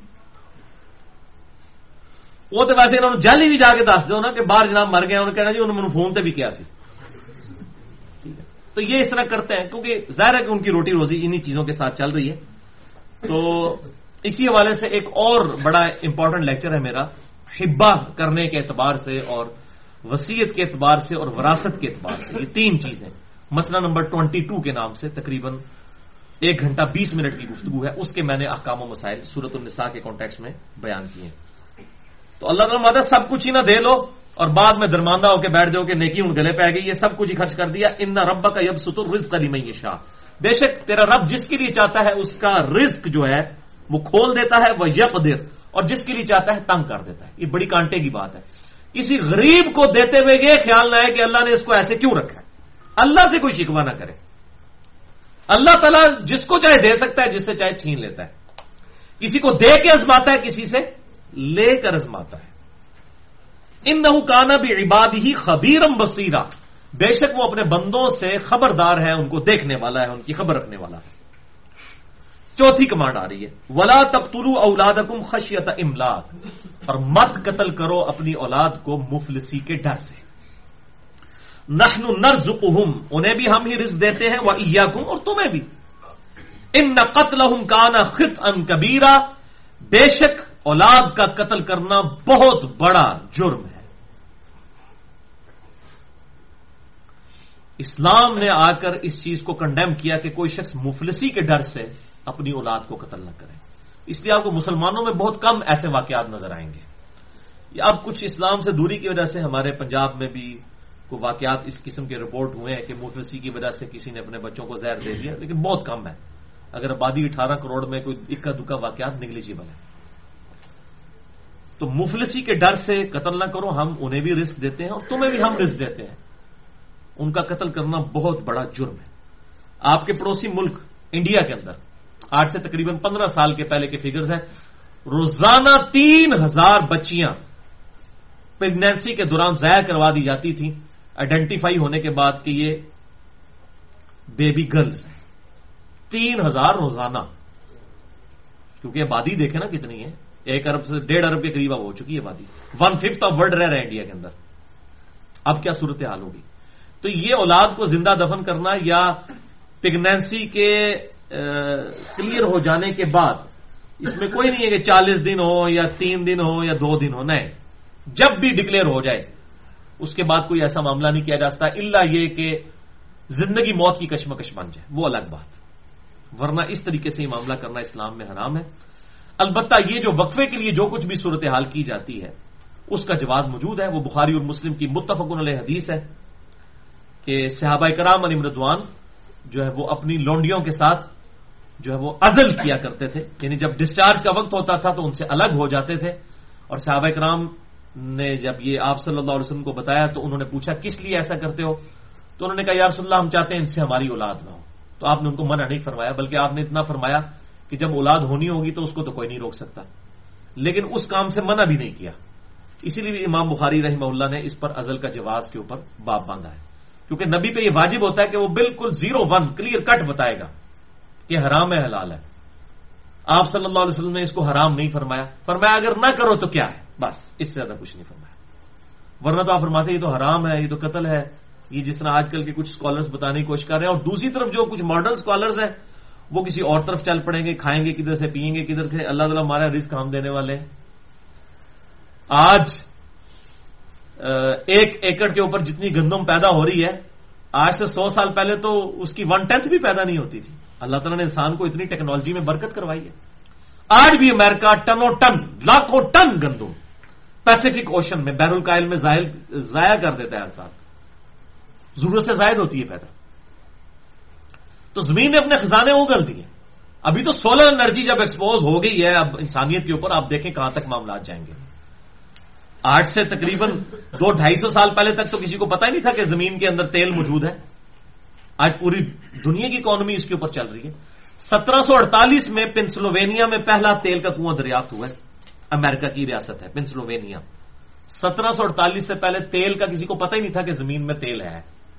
وہ تو ویسے انہوں نے جلدی بھی جا کے دس دو نا کہ باہر جناب مر گیا, انہوں نے کہنا جی انہوں نے فون سے بھی کیا سی. ٹھیک ہے, تو یہ اس طرح کرتے ہیں کیونکہ ظاہر ہے کہ ان کی روٹی روزی انہی چیزوں کے ساتھ چل رہی ہے. تو اسی حوالے سے ایک اور بڑا امپورٹنٹ لیکچر ہے میرا, حبہ کرنے کے اعتبار سے اور وصیت کے اعتبار سے اور وراثت کے اعتبار سے. یہ تین چیزیں مسئلہ نمبر ٹوئنٹی ٹو کے نام سے تقریباً ایک گھنٹہ بیس منٹ کی گفتگو ہے, اس کے میں نے احکام و مسائل سورۃ النساء کے کانٹیکس میں بیان کیے ہیں. تو اللہ تعالیٰ ماتا سب کچھ ہی نہ دے لو اور بعد میں درماندہ ہو کے بیٹھ جاؤ کہ نیکی ان گلے پہ گئی, یہ سب کچھ ہی خرچ کر دیا. ان ربک یبسط الرزق لمن یشاء, بے شک تیرا رب جس کے لیے چاہتا ہے اس کا رزق جو ہے وہ کھول دیتا ہے, وہ یقدر, اور جس کے لیے چاہتا ہے تنگ کر دیتا ہے. یہ بڑی کانٹے کی بات ہے. کسی غریب کو دیتے ہوئے یہ خیال نہ ہے کہ اللہ نے اس کو ایسے کیوں رکھا ہے. اللہ سے کوئی شکوہ نہ کرے. اللہ تعالیٰ جس کو چاہے دے سکتا ہے, جس سے چاہے چھین لیتا ہے. کسی کو دے کے ازماتا ہے, کسی سے لے کر ازماتا ہے. انہ کان بعبادہ خبیرا بصیرا, بے شک وہ اپنے بندوں سے خبردار ہے, ان کو دیکھنے والا ہے, ان کی خبر رکھنے والا ہے. چوتھی کمانڈ آ رہی ہے, ولا تقتلوا اولادکم خشیۃ املاق, اور مت قتل کرو اپنی اولاد کو مفلسی کے ڈر سے. نحن نرزقهم, انہیں بھی ہم ہی رزق دیتے ہیں, وإياكم, اور تمہیں بھی. ان قتلهم کان خطئا کبیرا, بے شک اولاد کا قتل کرنا بہت بڑا جرم ہے. اسلام نے آ کر اس چیز کو کنڈیم کیا کہ کوئی شخص مفلسی کے ڈر سے اپنی اولاد کو قتل نہ کرے. اس لیے آپ کو مسلمانوں میں بہت کم ایسے واقعات نظر آئیں گے. اب کچھ اسلام سے دوری کی وجہ سے ہمارے پنجاب میں بھی کوئی واقعات اس قسم کے رپورٹ ہوئے ہیں کہ مفلسی کی وجہ سے کسی نے اپنے بچوں کو زہر دے دیا, لیکن بہت کم ہے. اگر آبادی اٹھارہ کروڑ میں کوئی اکا دکا واقعات نگلیجیبل ہے. تو مفلسی کے ڈر سے قتل نہ کرو, ہم انہیں بھی رزق دیتے ہیں اور تمہیں بھی ہم رزق دیتے ہیں. ان کا قتل کرنا بہت بڑا جرم ہے. آپ کے پڑوسی ملک انڈیا کے اندر آج سے تقریباً پندرہ سال کے پہلے کے فگرز ہیں, روزانہ تین ہزار بچیاں پریگنینسی کے دوران ضائع کروا دی جاتی تھیں آئیڈینٹیفائی ہونے کے بعد کہ یہ بیبی گرلز ہیں. تین ہزار روزانہ, کیونکہ آبادی دیکھیں نا کتنی ہے, ایک ارب سے ڈیڑھ ارب کے قریب اب ہو چکی ہے آبادی, ون ففتھ آف ورلڈ رہ رہا ہے انڈیا کے اندر. اب کیا صورتحال ہوگی؟ تو یہ اولاد کو زندہ دفن کرنا یا پریگنینسی کے کلیئر ہو جانے کے بعد, اس میں کوئی نہیں ہے کہ چالیس دن ہو یا تین دن ہو یا دو دن ہو, نہیں, جب بھی ڈکلیئر ہو جائے اس کے بعد کوئی ایسا معاملہ نہیں کیا جا سکتا الا یہ کہ زندگی موت کی کشمکش بن جائے, وہ الگ بات. ورنہ اس طریقے سے یہ معاملہ کرنا اسلام میں حرام ہے. البتہ یہ جو وقفے کے لیے جو کچھ بھی صورتحال کی جاتی ہے اس کا جواز موجود ہے. وہ بخاری اور مسلم کی متفق علیہ حدیث ہے کہ صحابہ کرام علیہم رضوان جو ہے وہ اپنی لونڈیوں کے ساتھ جو ہے وہ عزل کیا کرتے تھے, یعنی جب ڈسچارج کا وقت ہوتا تھا تو ان سے الگ ہو جاتے تھے. اور صحابہ کرام نے جب یہ آپ صلی اللہ علیہ وسلم کو بتایا تو انہوں نے پوچھا کس لیے ایسا کرتے ہو؟ تو انہوں نے کہا یا رسول اللہ ہم چاہتے ہیں ان سے ہماری اولاد نہ ہو. تو آپ نے ان کو منع نہیں فرمایا, بلکہ آپ نے اتنا فرمایا کہ جب اولاد ہونی ہوگی تو اس کو تو کوئی نہیں روک سکتا, لیکن اس کام سے منع بھی نہیں کیا. اسی لیے امام بخاری رحمہ اللہ نے اس پر عزل کا جواز کے اوپر باب باندھا ہے, کیونکہ نبی پہ یہ واجب ہوتا ہے کہ وہ بالکل زیرو ون کلیئر کٹ بتائے گا کہ حرام ہے حلال ہے. آپ صلی اللہ علیہ وسلم نے اس کو حرام نہیں فرمایا, فرمایا اگر نہ کرو تو کیا ہے, بس اس سے زیادہ کچھ نہیں فرمایا. ورنہ تو آپ فرماتے یہ تو حرام ہے, یہ تو قتل ہے, یہ جس طرح آج کل کے کچھ اسکالرس بتانے کی کوشش کر رہے ہیں، اور دوسری طرف جو کچھ ماڈرن اسکالرس ہیں وہ کسی اور طرف چل پڑیں گے، کھائیں گے کدھر سے، پیئیں گے کدھر سے. اللہ تعالیٰ ہمارا رزق ہم دینے والے ہیں. آج ایک ایکڑ کے اوپر جتنی گندم پیدا ہو رہی ہے، آج سے سو سال پہلے تو اس کی ون ٹینتھ بھی پیدا نہیں ہوتی تھی. اللہ تعالیٰ نے انسان کو اتنی ٹیکنالوجی میں برکت کروائی ہے. آج بھی امریکہ ٹنوں ٹن لاکھوں ٹن گندم پیسیفک اوشن میں، بحر الکاہل میں ضائع کر دیتا ہے ہر سال. ضرورت سے زائد ہوتی ہے پیدا. تو زمین نے اپنے خزانے اگل دیے. ابھی تو سولر انرجی جب ایکسپوز ہو گئی ہے اب انسانیت کے اوپر، آپ دیکھیں کہاں تک معاملات جائیں گے. آج سے تقریباً دو ڈھائی سو سال پہلے تک تو کسی کو پتا ہی نہیں تھا کہ زمین کے اندر تیل موجود ہے. آج پوری دنیا کی اکانومی اس کے اوپر چل رہی ہے. سترہ سو اڑتالیس میں پنسلوینیا میں پہلا تیل کا کنواں دریافت ہوا ہے. امریکہ کی ریاست ہے پنسلوینیا. سترہ سو اڑتالیس سے پہلے تیل کا کسی کو پتا ہی نہیں تھا کہ زمین میں تیل ہے.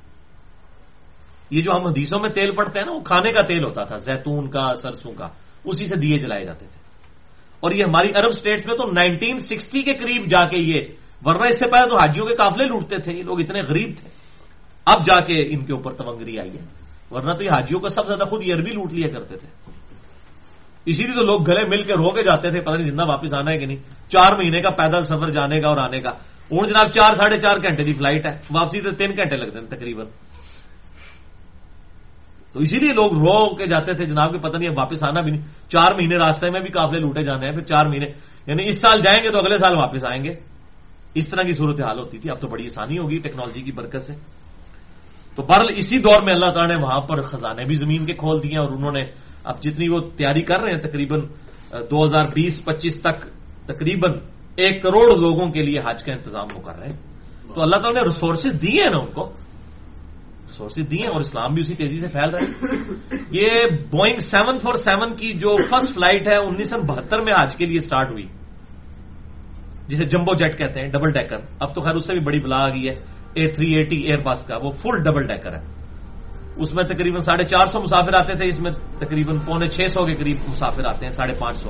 یہ جو ہم حدیثوں میں تیل پڑتے ہیں نا، وہ کھانے کا تیل ہوتا تھا، زیتون کا، سرسوں کا، اسی سے دیے جلائے جاتے تھے. اور یہ ہماری عرب سٹیٹس میں تو نائنٹین سکسٹی کے قریب جا کے یہ، ورنہ اس سے پہلے تو حاجیوں کے قافلے لوٹتے تھے. یہ لوگ اتنے غریب تھے، اب جا کے ان کے اوپر تمنگری آئی ہے. ورنہ تو یہ حاجیوں کا سب زیادہ خود یہ عربی لوٹ لیا کرتے تھے. اسی لیے تو لوگ گلے مل کے رو کے جاتے تھے، پتہ نہیں زندہ واپس آنا ہے کہ نہیں. چار مہینے کا پیدل سفر جانے کا اور آنے کا. ہوں جناب چار ساڑھے چار گھنٹے کی فلائٹ ہے، واپسی سے تین گھنٹے لگتے ہیں تقریباً. تو اسی لیے لوگ رو کے جاتے تھے جناب کہ پتہ نہیں اب واپس آنا بھی نہیں. چار مہینے راستے میں بھی قافلے لوٹے جانے ہیں، پھر چار مہینے یعنی اس سال جائیں گے تو اگلے سال واپس آئیں گے. اس طرح کی صورتحال ہوتی تھی. اب تو بڑی آسانی ہوگی ٹیکنالوجی کی برکت سے. تو بہرحال اسی دور میں اللہ تعالیٰ نے وہاں پر خزانے بھی زمین کے کھول دیے، اور انہوں نے اب جتنی وہ تیاری کر رہے ہیں تقریباً دو ہزار بیس پچیس تک تقریباً ایک کروڑ لوگوں کے لیے حج کا انتظام وہ کر رہے ہیں. تو اللہ تعالیٰ نے ریسورسز دیے ہیں نا ان کو، ریسورسز دیے ہیں، اور اسلام بھی اسی تیزی سے پھیل رہا ہے. یہ بوئنگ سیون فور سیون کی جو فرسٹ فلائٹ ہے انیس سو بہتر میں حج کے لیے سٹارٹ ہوئی، جسے جمبو جیٹ کہتے ہیں، ڈبل ڈیکر. اب تو خیر اس سے بھی بڑی بلا آ گئی ہے، اے تھری ایٹی ایئر بس کا، وہ فل ڈبل ڈیکر ہے. اس میں تقریباً ساڑھے چار سو مسافر آتے تھے، اس میں تقریباً پونے چھ سو کے قریب مسافر آتے ہیں، ساڑھے پانچ سو.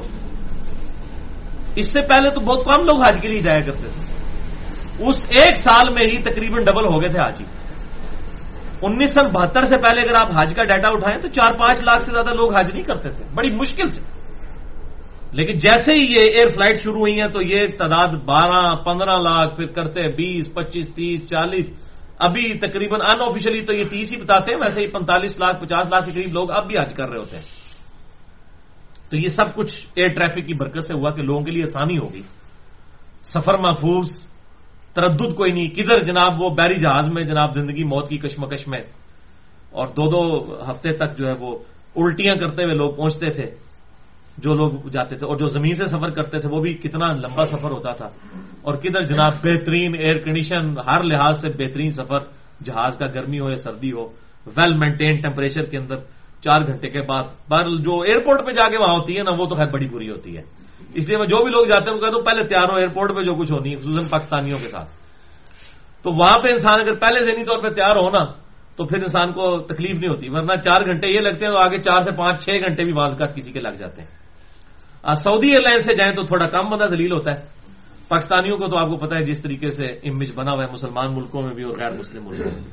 اس سے پہلے تو بہت کم لوگ حج کے لیے جایا کرتے تھے. اس ایک سال میں ہی تقریباً ڈبل ہو گئے تھے حاجی. انیس سو بہتر سے پہلے اگر آپ حج کا ڈیٹا اٹھائیں تو چار پانچ لاکھ سے زیادہ لوگ حج نہیں کرتے تھے، بڑی مشکل سے. لیکن جیسے ہی یہ ایئر فلائٹ شروع ہوئی ہیں تو یہ تعداد بارہ پندرہ لاکھ، پھر کرتے بیس پچیس تیس چالیس، ابھی تقریباً ان آفیشلی تو یہ تیس ہی بتاتے ہیں، ویسے ہی پینتالیس لاکھ پچاس لاکھ کے قریب لوگ اب بھی حج کر رہے ہوتے ہیں. تو یہ سب کچھ ایئر ٹریفک کی برکت سے ہوا کہ لوگوں کے لیے آسانی ہوگی، سفر محفوظ، تردد کوئی نہیں. کدھر جناب وہ بحری جہاز میں جناب زندگی موت کی کشمکش میں، اور دو دو ہفتے تک جو ہے وہ الٹیاں کرتے ہوئے لوگ پہنچتے تھے جو لوگ جاتے تھے. اور جو زمین سے سفر کرتے تھے وہ بھی کتنا لمبا سفر ہوتا تھا. اور کدھر جناب بہترین ایئر کنڈیشن، ہر لحاظ سے بہترین سفر، جہاز کا گرمی ہو یا سردی ہو، ویل مینٹین ٹیمپریچر کے اندر چار گھنٹے کے بعد. پر جو ایئرپورٹ پہ جا کے وہاں ہوتی ہے نا وہ تو خیر بڑی بری ہوتی ہے. اس لیے میں جو بھی لوگ جاتے ہیں وہ کہتا ہوں پہلے تیار ہو ایئرپورٹ پہ جو کچھ ہونی ہے، خصوصاً پاکستانیوں کے ساتھ. تو وہاں پہ انسان اگر پہلے ذہنی طور پہ تیار ہو نا تو پھر انسان کو تکلیف نہیں ہوتی. ورنہ چار گھنٹے یہ لگتے ہیں تو آگے چار سے پانچ چھ گھنٹے بھی بعض اوقات کسی کے لگ جاتے ہیں. سعودی ایئر لائن سے جائیں تو تھوڑا کم بندہ ذلیل ہوتا ہے. پاکستانیوں کو تو آپ کو پتا ہے جس طریقے سے امیج بنا ہوا ہے مسلمان ملکوں میں بھی اور غیر مسلم ملکوں میں بھی.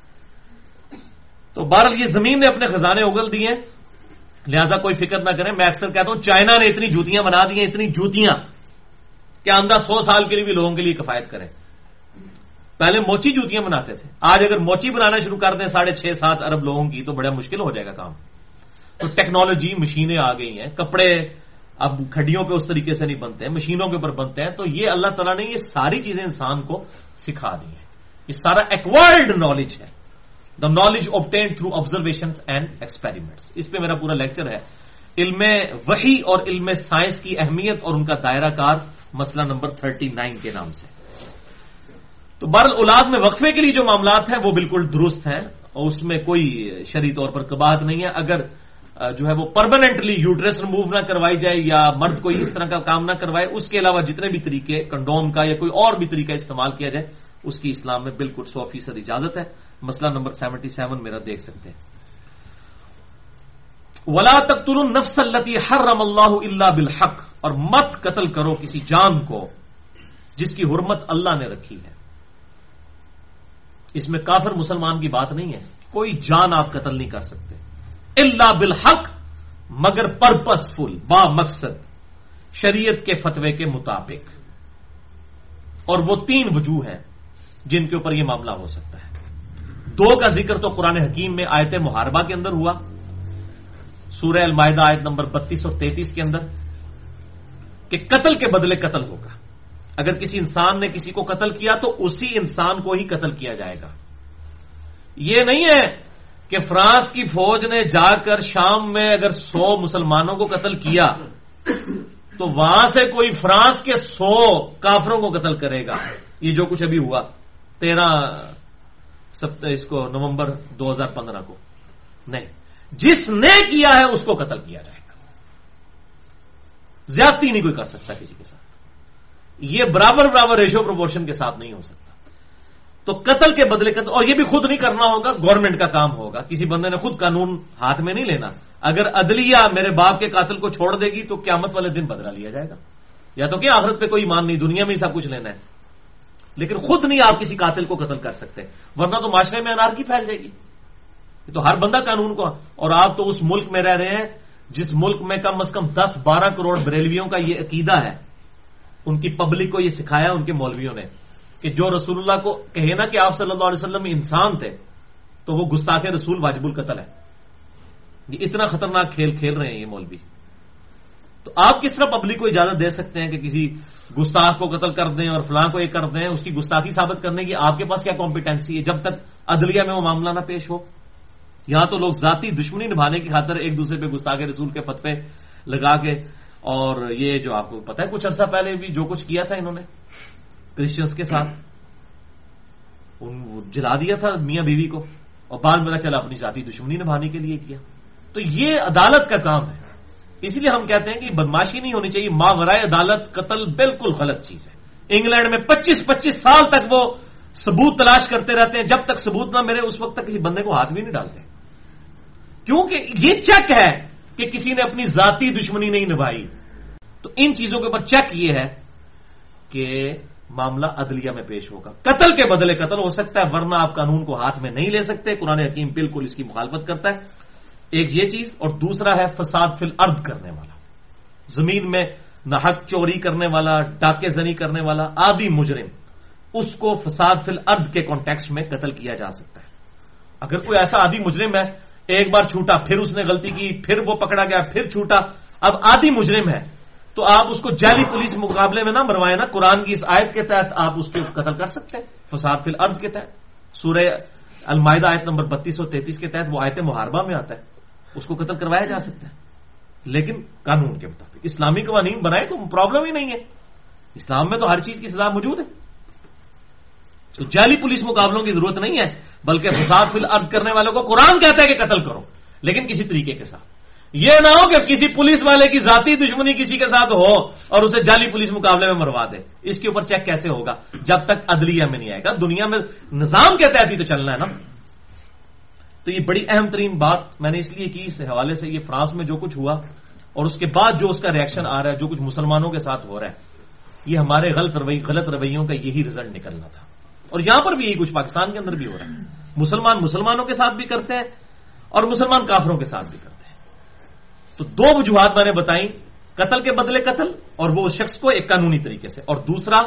تو بہرحال یہ زمین نے اپنے خزانے اگل دیے، لہذا کوئی فکر نہ کریں. میں اکثر کہتا ہوں چائنا نے اتنی جوتیاں بنا دی ہیں، اتنی جوتیاں کہ آندہ سو سال کے لیے بھی لوگوں کے لیے کفایت کریں. پہلے موچی جوتیاں بناتے تھے، آج اگر موچی بنانا شروع کر دیں ساڑھے چھ سات ارب لوگوں کی تو بڑا مشکل ہو جائے گا کام. تو ٹیکنالوجی، مشینیں آ گئی ہیں، کپڑے اب کھڈیوں پہ اس طریقے سے نہیں بنتے ہیں، مشینوں کے اوپر بنتے ہیں. تو یہ اللہ تعالیٰ نے یہ ساری چیزیں انسان کو سکھا دی ہیں. یہ سارا ایکوائرڈ نالج ہے، the knowledge obtained through observation and experiments. اس پہ میرا پورا لیکچر ہے، علم وحی اور علم سائنس کی اہمیت اور ان کا دائرہ کار، مسئلہ نمبر تھرٹی نائن کے نام سے. تو بہرحال اولاد میں وقفے کے لیے جو معاملات ہیں وہ بالکل درست ہیں، اور اس میں کوئی شرعی طور پر قباحت نہیں ہے. اگر جو ہے وہ پرماننٹلی یوٹرس ریموو نہ کروائی جائے یا مرد کوئی اس طرح کا کام نہ کروائے، اس کے علاوہ جتنے بھی طریقے، کنڈوم کا یا کوئی اور بھی طریقہ استعمال کیا جائے، اس کی اسلام میں بالکل سو فیصد اجازت ہے. مسئلہ نمبر سیونٹی سیون میرا دیکھ سکتے ہیں. وَلَا تَقْتُلُوا النَّفْسَ الَّتِي حَرَّمَ اللَّهُ إِلَّا بِالْحَقِّ، اور مت قتل کرو کسی جان کو جس کی حرمت اللہ نے رکھی ہے اس میں کافر مسلمان کی بات نہیں ہے. کوئی جان آپ قتل نہیں کر سکتے الا بالحق، مگر پرپس فل، با مقصد، شریعت کے فتوے کے مطابق. اور وہ تین وجوہ ہیں جن کے اوپر یہ معاملہ ہو سکتا ہے. دو کا ذکر تو قرآن حکیم میں آیت محاربہ کے اندر ہوا، سورہ المائدہ آیت نمبر بتیس اور تینتیس کے اندر، کہ قتل کے بدلے قتل ہوگا. اگر کسی انسان نے کسی کو قتل کیا تو اسی انسان کو ہی قتل کیا جائے گا. یہ نہیں ہے کہ فرانس کی فوج نے جا کر شام میں اگر سو مسلمانوں کو قتل کیا تو وہاں سے کوئی فرانس کے سو کافروں کو قتل کرے گا. یہ جو کچھ ابھی ہوا تیرہ سپت اس کو نومبر دو ہزار پندرہ کو، نہیں، جس نے کیا ہے اس کو قتل کیا جائے گا. زیادتی نہیں کوئی کر سکتا کسی کے ساتھ. یہ برابر برابر ریشو پروپورشن کے ساتھ نہیں ہو سکتا. تو قتل کے بدلے قتل، اور یہ بھی خود نہیں کرنا ہوگا، گورنمنٹ کا کام ہوگا. کسی بندے نے خود قانون ہاتھ میں نہیں لینا. اگر عدلیہ میرے باپ کے قاتل کو چھوڑ دے گی تو قیامت والے دن بدلا لیا جائے گا. یا تو کیا آخرت پہ کوئی ایمان نہیں، دنیا میں ہی سب کچھ لینا ہے. لیکن خود نہیں آپ کسی قاتل کو قتل کر سکتے، ورنہ تو معاشرے میں انارکی پھیل جائے گی. یہ تو ہر بندہ قانون کو. اور آپ تو اس ملک میں رہ رہے ہیں جس ملک میں کم از کم دس بارہ کروڑ بریلویوں کا یہ عقیدہ ہے. ان کی پبلک کو یہ سکھایا ان کے مولویوں نے کہ جو رسول اللہ کو کہے نا کہ آپ صلی اللہ علیہ وسلم انسان تھے تو وہ گستاخ رسول واجب القتل ہے. یہ اتنا خطرناک کھیل کھیل رہے ہیں یہ مولوی. تو آپ کس طرح پبلک کو اجازت دے سکتے ہیں کہ کسی گستاخ کو قتل کر دیں اور فلاں کو یہ کر دیں؟ اس کی گستاخی ثابت کرنے کی آپ کے پاس کیا کمپیٹنسی ہے جب تک عدلیہ میں وہ معاملہ نہ پیش ہو؟ یہاں تو لوگ ذاتی دشمنی نبھانے کی خاطر ایک دوسرے پہ گستاخ رسول کے فتوے لگا کے، اور یہ جو آپ کو پتہ ہے کچھ عرصہ پہلے بھی جو کچھ کیا تھا انہوں نے کرسچنس کے ساتھ، ان جلا دیا تھا میاں بیوی کو، اور بعد میں چلا اپنی ذاتی دشمنی نبھانے کے لیے کیا. تو یہ عدالت کا کام ہے. اسی لیے ہم کہتے ہیں کہ بدماشی نہیں ہونی چاہیے. ماورائے عدالت قتل بالکل غلط چیز ہے. انگلینڈ میں پچیس پچیس سال تک وہ ثبوت تلاش کرتے رہتے ہیں، جب تک ثبوت نہ ملے اس وقت تک کسی بندے کو ہاتھ بھی نہیں ڈالتے، کیونکہ یہ چیک ہے کہ کسی نے اپنی ذاتی دشمنی نہیں نبھائی. تو ان چیزوں کے اوپر چیک یہ ہے کہ معاملہ عدلیہ میں پیش ہوگا. قتل کے بدلے قتل ہو سکتا ہے، ورنہ آپ قانون کو ہاتھ میں نہیں لے سکتے. قرآن حکیم بالکل اس کی مخالفت کرتا ہے. ایک یہ چیز، اور دوسرا ہے فساد فی الارض کرنے والا، زمین میں ناحق چوری کرنے والا، ڈاکے زنی کرنے والا عادی مجرم، اس کو فساد فی الارض کے کانٹیکسٹ میں قتل کیا جا سکتا ہے. اگر کوئی ایسا عادی مجرم ہے، ایک بار چھوٹا، پھر اس نے غلطی کی، پھر وہ پکڑا گیا، پھر چھوٹا، اب عادی مجرم ہے، تو آپ اس کو جعلی پولیس مقابلے میں نہ مروائے نا. قرآن کی اس آیت کے تحت آپ اس کو قتل کر سکتے ہیں فساد فی الارض کے تحت. سورہ المائدہ آیت نمبر بتیس اور تینتیس کے تحت وہ آیت محاربہ میں آتا ہے، اس کو قتل کروایا جا سکتا ہے، لیکن قانون کے مطابق. اسلامی قوانین بنائے تو پرابلم ہی نہیں ہے. اسلام میں تو ہر چیز کی سزا موجود ہے. تو جعلی پولیس مقابلوں کی ضرورت نہیں ہے، بلکہ فساد فی الارض کرنے والوں کو قرآن کہتا ہے کہ قتل کرو، لیکن کسی طریقے کے ساتھ. یہ نہ ہو کہ کسی پولیس والے کی ذاتی دشمنی کسی کے ساتھ ہو اور اسے جعلی پولیس مقابلے میں مروا دے. اس کے اوپر چیک کیسے ہوگا جب تک عدلیہ میں نہیں آئے گا؟ دنیا میں نظام کے تحت ہی تو چلنا ہے نا. تو یہ بڑی اہم ترین بات میں نے اس لیے کی اس حوالے سے. یہ فرانس میں جو کچھ ہوا اور اس کے بعد جو اس کا ریئیکشن آ رہا ہے، جو کچھ مسلمانوں کے ساتھ ہو رہا ہے، یہ ہمارے غلط روی غلط رویوں کا یہی رزلٹ نکلنا تھا. اور یہاں پر بھی یہی کچھ پاکستان کے اندر بھی ہو رہا ہے. مسلمان مسلمانوں کے ساتھ بھی کرتے ہیں اور مسلمان کافروں کے ساتھ بھی کرتے ہیں. تو دو وجوہات میں نے بتائیں، قتل کے بدلے قتل، اور وہ شخص کو ایک قانونی طریقے سے، اور دوسرا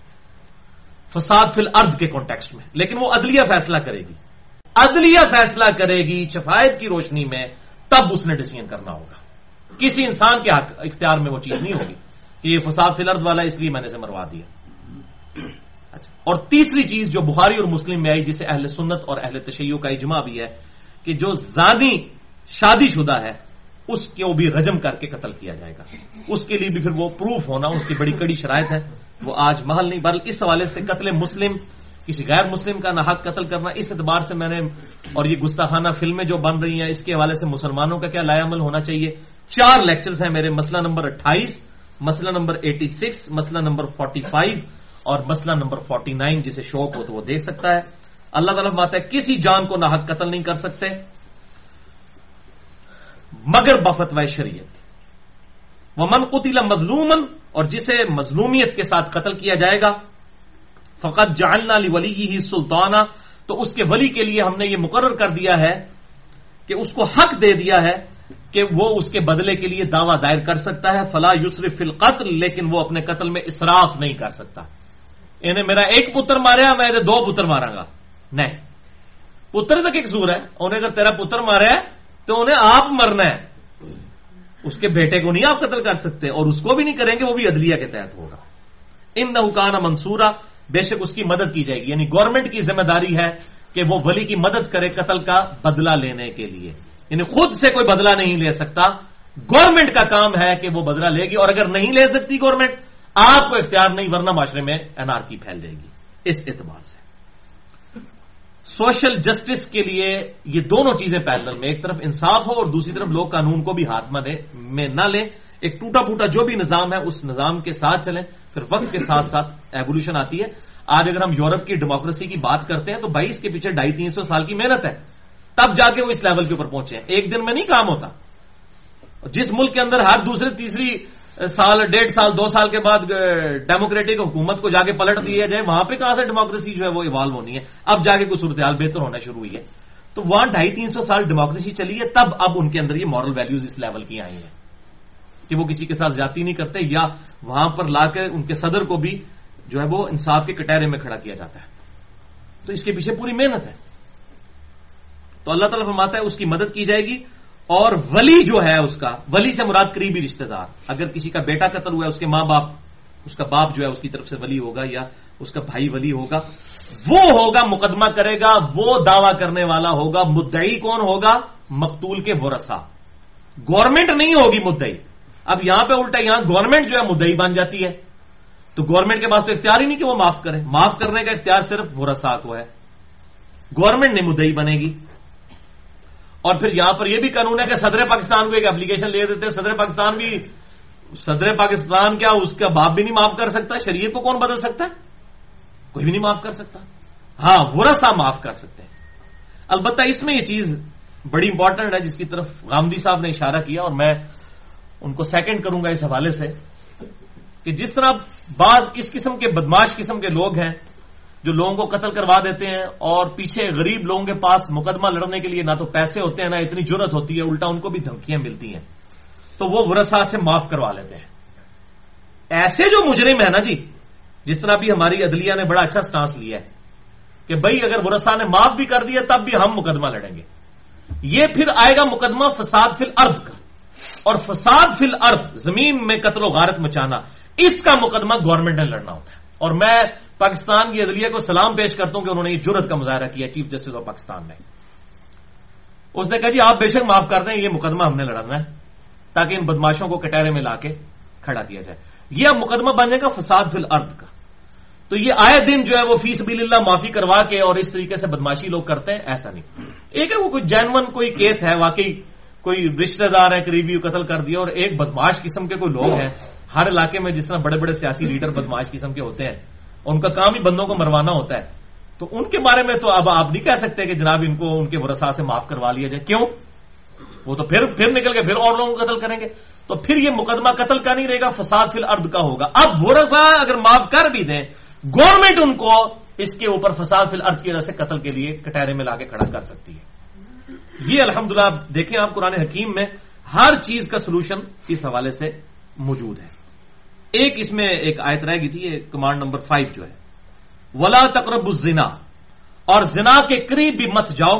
فساد فی الارض کے کانٹیکسٹ میں. لیکن وہ عدلیہ فیصلہ کرے گی، عدلیہ فیصلہ کرے گی شفاعت کی روشنی میں، تب اس نے ڈیسیژن کرنا ہوگا. کسی انسان کے حق اختیار میں وہ چیز نہیں ہوگی کہ یہ فساد فی الارض والا اس لیے میں نے اسے مروا دیا. اچھا، اور تیسری چیز جو بخاری اور مسلم میں آئی، جسے اہل سنت اور اہل تشیع کا اجماع بھی ہے، کہ جو زانی شادی شدہ ہے اس کو بھی رجم کر کے قتل کیا جائے گا. اس کے لیے بھی پھر وہ پروف ہونا، اس کی بڑی کڑی شرائط ہے، وہ آج محل نہیں. بہرحال اس حوالے سے قتل مسلم، کسی غیر مسلم کا ناحق قتل کرنا، اس اعتبار سے میں نے، اور یہ گستاخانہ فلمیں جو بن رہی ہیں، اس کے حوالے سے مسلمانوں کا کیا لائے عمل ہونا چاہیے. چار لیکچرز ہیں میرے، مسئلہ نمبر اٹھائیس، مسئلہ نمبر ایٹی سکس، مسئلہ نمبر فورٹی فائیو اور مسئلہ نمبر فورٹی نائن. جسے شوق ہو تو وہ دیکھ سکتا ہے. اللہ تعالیٰ فرماتا ہے کسی جان کو ناحق قتل نہیں کر سکتے مگر بفتوی شریعت. ومن قتل مظلوما، اور جسے مظلومیت کے ساتھ قتل کیا جائے گا، فقط جعلنا لولیہ سلطانا، تو اس کے ولی کے لیے ہم نے یہ مقرر کر دیا ہے کہ اس کو حق دے دیا ہے کہ وہ اس کے بدلے کے لیے دعویٰ دائر کر سکتا ہے. فلا یسرف فی القتل، لیکن وہ اپنے قتل میں اسراف نہیں کر سکتا. انہیں میرا ایک پتر ماریا، میں دو پتر ماراں گا، نہیں. پتر تک ایک قصور ہے، انہیں اگر تیرا پتر مارا ہے تو انہیں آپ مرنا ہے، اس کے بیٹے کو نہیں آپ قتل کر سکتے، اور اس کو بھی نہیں کریں گے، وہ بھی عدلیہ کے تحت ہوگا. انہ کان منصورا، بے شک اس کی مدد کی جائے گی. یعنی گورنمنٹ کی ذمہ داری ہے کہ وہ ولی کی مدد کرے قتل کا بدلہ لینے کے لیے. یعنی خود سے کوئی بدلہ نہیں لے سکتا، گورنمنٹ کا کام ہے کہ وہ بدلہ لے گی، اور اگر نہیں لے سکتی گورنمنٹ، آپ کو اختیار نہیں، ورنہ معاشرے میں انارکی پھیل جائے گی. اس اعتبار سے سوشل جسٹس کے لیے یہ دونوں چیزیں پیرلل میں، ایک طرف انصاف ہو اور دوسری طرف لوگ قانون کو بھی ہاتھ میں نہ لیں. ایک ٹوٹا پھوٹا جو بھی نظام ہے اس نظام کے ساتھ چلیں، پھر وقت کے ساتھ ساتھ ایوولوشن آتی ہے. آج اگر ہم یورپ کی ڈیموکریسی کی بات کرتے ہیں تو بھائی اس کے پیچھے ڈھائی تین سو سال کی محنت ہے، تب جا کے وہ اس لیول کے اوپر پہنچے ہیں. ایک دن میں نہیں کام ہوتا. جس ملک کے اندر ہر دوسرے تیسری سال، ڈیڑھ سال، دو سال کے بعد ڈیموکریٹک حکومت کو جا کے پلٹ دیا جائے، وہاں پہ کہاں سے ڈیموکریسی جو ہے وہ ایوالو ہونی ہے. اب جا کے کوئی صورتحال بہتر ہونا شروع ہوئی ہے. تو وہاں ڈھائی تین سو سال ڈیموکریسی چلی ہے، تب اب ان کے اندر یہ مورل ویلیوز اس لیول کی آئی ہیں کہ وہ کسی کے ساتھ زیادتی نہیں کرتے، یا وہاں پر لا کے ان کے صدر کو بھی جو ہے وہ انصاف کے کٹہرے میں کھڑا کیا جاتا ہے. تو اس کے پیچھے پوری محنت ہے. تو اللہ تعالیٰ فرماتا ہے اس کی مدد کی جائے گی. اور ولی جو ہے اس کا، ولی سے مراد قریبی رشتہ دار. اگر کسی کا بیٹا قتل ہوا ہے، اس کے ماں باپ، اس کا باپ جو ہے اس کی طرف سے ولی ہوگا، یا اس کا بھائی ولی ہوگا، وہ ہوگا مقدمہ کرے گا، وہ دعویٰ کرنے والا ہوگا. مدعی کون ہوگا؟ مقتول کے ورثاء. گورنمنٹ نہیں ہوگی مدعی. اب یہاں پہ الٹا، یہاں گورنمنٹ جو ہے مدعی بن جاتی ہے. تو گورنمنٹ کے پاس تو اختیار ہی نہیں کہ وہ معاف کرے. معاف کرنے کا اختیار صرف ورثاء کو ہے، گورنمنٹ نہیں مدعی بنے گی. اور پھر یہاں پر یہ بھی قانون ہے کہ صدر پاکستان کو ایک اپلیکیشن لے دیتے ہیں. صدر پاکستان بھی، صدر پاکستان کیا اس کا باپ بھی نہیں معاف کر سکتا؟ شریعت کو کون بدل سکتا ہے؟ کوئی بھی نہیں معاف کر سکتا. ہاں ورثاء معاف کر سکتے ہیں. البتہ اس میں یہ چیز بڑی امپورٹنٹ ہے جس کی طرف غامدی صاحب نے اشارہ کیا، اور میں ان کو سیکنڈ کروں گا اس حوالے سے کہ جس طرح بعض اس قسم کے بدماش قسم کے لوگ ہیں جو لوگوں کو قتل کروا دیتے ہیں، اور پیچھے غریب لوگوں کے پاس مقدمہ لڑنے کے لیے نہ تو پیسے ہوتے ہیں، نہ اتنی جرت ہوتی ہے، الٹا ان کو بھی دھمکیاں ملتی ہیں، تو وہ ورثاء سے معاف کروا لیتے ہیں. ایسے جو مجرم ہے نا جی، جس طرح بھی ہماری عدلیہ نے بڑا اچھا سٹانس لیا ہے کہ بھائی اگر ورثاء نے معاف بھی کر دیا تب بھی ہم مقدمہ لڑیں گے. یہ پھر آئے گا مقدمہ فساد فی الارض کا، اور فساد فی الارض زمین میں قتل و غارت مچانا، اس کا مقدمہ گورنمنٹ نے لڑنا ہوتا ہے. اور میں پاکستان کی عدلیہ کو سلام پیش کرتا ہوں کہ انہوں نے یہ جرت کا مظاہرہ کیا چیف جسٹس آف پاکستان نے. اس نے کہا جی آپ بے شک معاف کر دیں، یہ مقدمہ ہم نے لڑنا ہے تاکہ ان بدماشوں کو کٹہرے میں لا کے کھڑا کیا جائے. یہ اب مقدمہ بن جائے گا فساد فی الارض کا. تو یہ آئے دن جو ہے وہ فی سبیل اللہ معافی کروا کے اور اس طریقے سے بدماشی لوگ کرتے ہیں، ایسا نہیں. ایک ہے وہ کوئی جینون کوئی کیس ہے، واقعی کوئی رشتہ دار ہے قریبی قتل کر دیا، اور ایک بدماش قسم کے کوئی لوگ ہیں ہر علاقے میں، جس طرح بڑے بڑے سیاسی لیڈر بدماش قسم کے ہوتے ہیں، ان کا کام ہی بندوں کو مروانا ہوتا ہے. تو ان کے بارے میں تو اب آپ نہیں کہہ سکتے کہ جناب ان کو ان کے ورثاء سے معاف کروا لیا جائے. کیوں؟ وہ تو پھر پھر نکل کے پھر اور لوگوں کو قتل کریں گے. تو پھر یہ مقدمہ قتل کا نہیں رہے گا، فساد فی الارض کا ہوگا. اب ورثاء اگر معاف کر بھی دیں، گورنمنٹ ان کو اس کے اوپر فساد فی الارض کی وجہ سے قتل کے لیے کٹہرے میں لا کے کھڑا کر سکتی ہے. یہ الحمدللہ آپ دیکھیں، آپ قرآن حکیم میں ہر چیز کا سلوشن اس حوالے سے موجود ہے. ایک اس میں ایک آیت رہ گئی تھی، یہ کمانڈ نمبر فائیو جو ہے، ولا تقربوا الزنا، اور زنا کے قریب بھی مت جاؤ،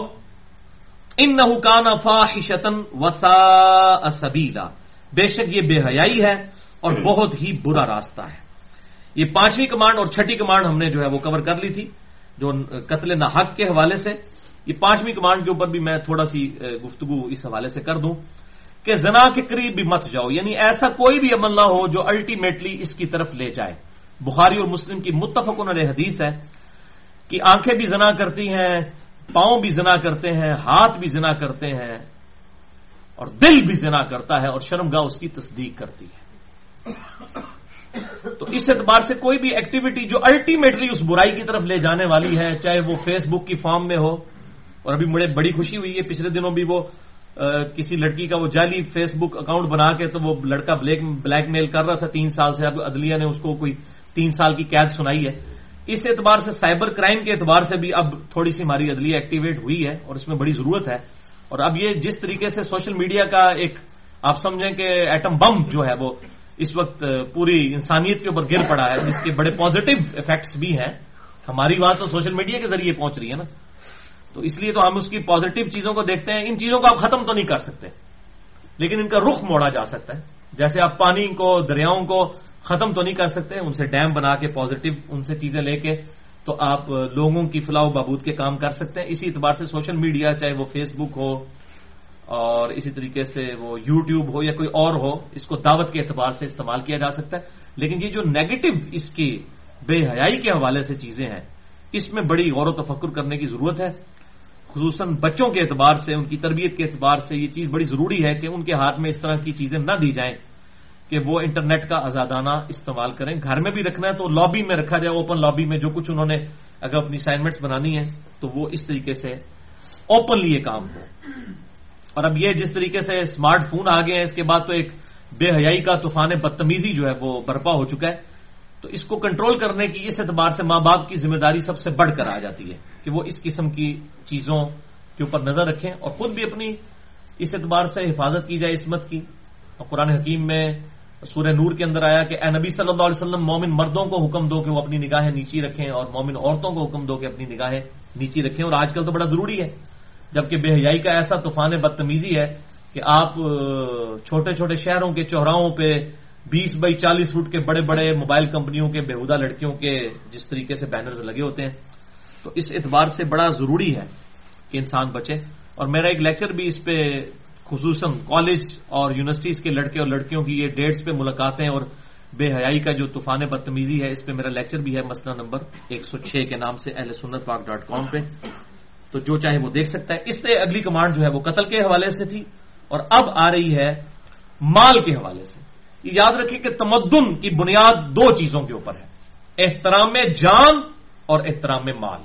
انہ کان فاحشۃ وساء سبیلا، بے شک یہ بے حیائی ہے اور بہت ہی برا راستہ ہے. یہ پانچویں کمانڈ اور چھٹی کمانڈ ہم نے جو ہے وہ کور کر لی تھی، جو قتل ناحق کے حوالے سے. یہ پانچویں کمانڈ کے اوپر بھی میں تھوڑا سی گفتگو اس حوالے سے کر دوں کہ زنا کے قریب بھی مت جاؤ، یعنی ایسا کوئی بھی عمل نہ ہو جو الٹیمیٹلی اس کی طرف لے جائے. بخاری اور مسلم کی متفقن علیہ حدیث ہے کہ آنکھیں بھی زنا کرتی ہیں، پاؤں بھی زنا کرتے ہیں، ہاتھ بھی زنا کرتے ہیں، اور دل بھی زنا کرتا ہے، اور شرمگاہ اس کی تصدیق کرتی ہے. تو اس اعتبار سے کوئی بھی ایکٹیویٹی جو الٹیمیٹلی اس برائی کی طرف لے جانے والی ہے، چاہے وہ فیس بک کی فارم میں ہو، اور ابھی مجھے بڑی خوشی ہوئی ہے پچھلے دنوں بھی وہ کسی لڑکی کا وہ جعلی فیس بک اکاؤنٹ بنا کے تو وہ لڑکا بلیک بلیک میل کر رہا تھا تین سال سے. اب عدلیہ نے اس کو کوئی تین سال کی قید سنائی ہے. اس اعتبار سے سائبر کرائم کے اعتبار سے بھی اب تھوڑی سی ہماری عدلیہ ایکٹیویٹ ہوئی ہے اور اس میں بڑی ضرورت ہے. اور اب یہ جس طریقے سے سوشل میڈیا کا ایک آپ سمجھیں کہ ایٹم بم جو ہے وہ اس وقت پوری انسانیت کے اوپر گر پڑا ہے، جس کے بڑے پازیٹو افیکٹس بھی ہیں. ہماری بات تو سوشل میڈیا کے ذریعے پہنچ رہی ہے نا، تو اس لیے تو ہم اس کی پازیٹو چیزوں کو دیکھتے ہیں. ان چیزوں کو آپ ختم تو نہیں کر سکتے، لیکن ان کا رخ موڑا جا سکتا ہے. جیسے آپ پانی کو، دریاؤں کو ختم تو نہیں کر سکتے، ان سے ڈیم بنا کے پازیٹو ان سے چیزیں لے کے تو آپ لوگوں کی فلاح و بہبود کے کام کر سکتے ہیں. اسی اعتبار سے سوشل میڈیا، چاہے وہ فیس بک ہو اور اسی طریقے سے وہ یوٹیوب ہو یا کوئی اور ہو، اس کو دعوت کے اعتبار سے استعمال کیا جا سکتا ہے. لیکن یہ جو نیگیٹو اس کی بے حیائی کے حوالے سے چیزیں ہیں، اس میں بڑی غور و تفکر کرنے کی ضرورت ہے. خصوصاً بچوں کے اعتبار سے، ان کی تربیت کے اعتبار سے یہ چیز بڑی ضروری ہے کہ ان کے ہاتھ میں اس طرح کی چیزیں نہ دی جائیں کہ وہ انٹرنیٹ کا آزادانہ استعمال کریں. گھر میں بھی رکھنا ہے تو لابی میں رکھا جائے، اوپن لابی میں جو کچھ انہوں نے اگر اپنی اسائنمنٹس بنانی ہیں تو وہ اس طریقے سے اوپنلی یہ کام ہو. اور اب یہ جس طریقے سے اسمارٹ فون آ گئے ہیں، اس کے بعد تو ایک بے حیائی کا طوفان بدتمیزی جو ہے وہ برپا ہو چکا ہے. تو اس کو کنٹرول کرنے کی اس اعتبار سے ماں باپ کی ذمہ داری سب سے بڑھ کر آ جاتی ہے کہ وہ اس قسم کی چیزوں کے اوپر نظر رکھیں اور خود بھی اپنی اس اعتبار سے حفاظت کی جائے عصمت کی. اور قرآن حکیم میں سورہ نور کے اندر آیا کہ اے نبی صلی اللہ علیہ وسلم مومن مردوں کو حکم دو کہ وہ اپنی نگاہیں نیچی رکھیں اور مومن عورتوں کو حکم دو کہ اپنی نگاہیں نیچی رکھیں. اور آج کل تو بڑا ضروری ہے، جبکہ بے حیائی کا ایسا طوفان بدتمیزی ہے کہ آپ چھوٹے چھوٹے شہروں کے چوراہوں پہ بیس بائی چالیس فٹ کے بڑے بڑے موبائل کمپنیوں کے بےہودہ لڑکیوں کے جس طریقے سے بینرز لگے ہوتے ہیں، تو اس اعتبار سے بڑا ضروری ہے کہ انسان بچے. اور میرا ایک لیکچر بھی اس پہ خصوصاً کالج اور یونیورسٹیز کے لڑکے اور لڑکیوں کی یہ ڈیٹس پہ ملاقاتیں اور بے حیائی کا جو طوفان بدتمیزی ہے، اس پہ میرا لیکچر بھی ہے مسئلہ نمبر ایک سو چھ کے نام سے اہل سنت پاک ڈاٹ کام پہ، تو جو چاہے وہ دیکھ سکتا ہے. اس سے اگلی کمانڈ جو ہے وہ قتل کے حوالے سے تھی اور اب آ رہی ہے مال کے حوالے سے. یہ یاد رکھیں کہ تمدن کی بنیاد دو چیزوں کے اوپر ہے، احترام جان اور احترام مال.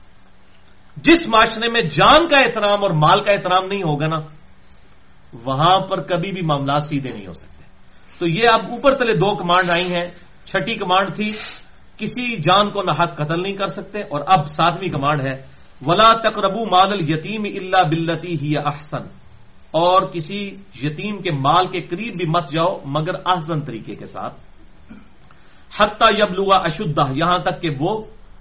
جس معاشرے میں جان کا احترام اور مال کا احترام نہیں ہوگا نا، وہاں پر کبھی بھی معاملات سیدھے نہیں ہو سکتے. تو یہ اب اوپر تلے دو کمانڈ آئی ہیں. چھٹی کمانڈ تھی کسی جان کو ناحق قتل نہیں کر سکتے، اور اب ساتویں کمانڈ ہے ولا تقربوا مال الیتیم الا باللتی ہی احسن، اور کسی یتیم کے مال کے قریب بھی مت جاؤ مگر احسن طریقے کے ساتھ. حتی یبلغ اشدہ، یہاں تک کہ وہ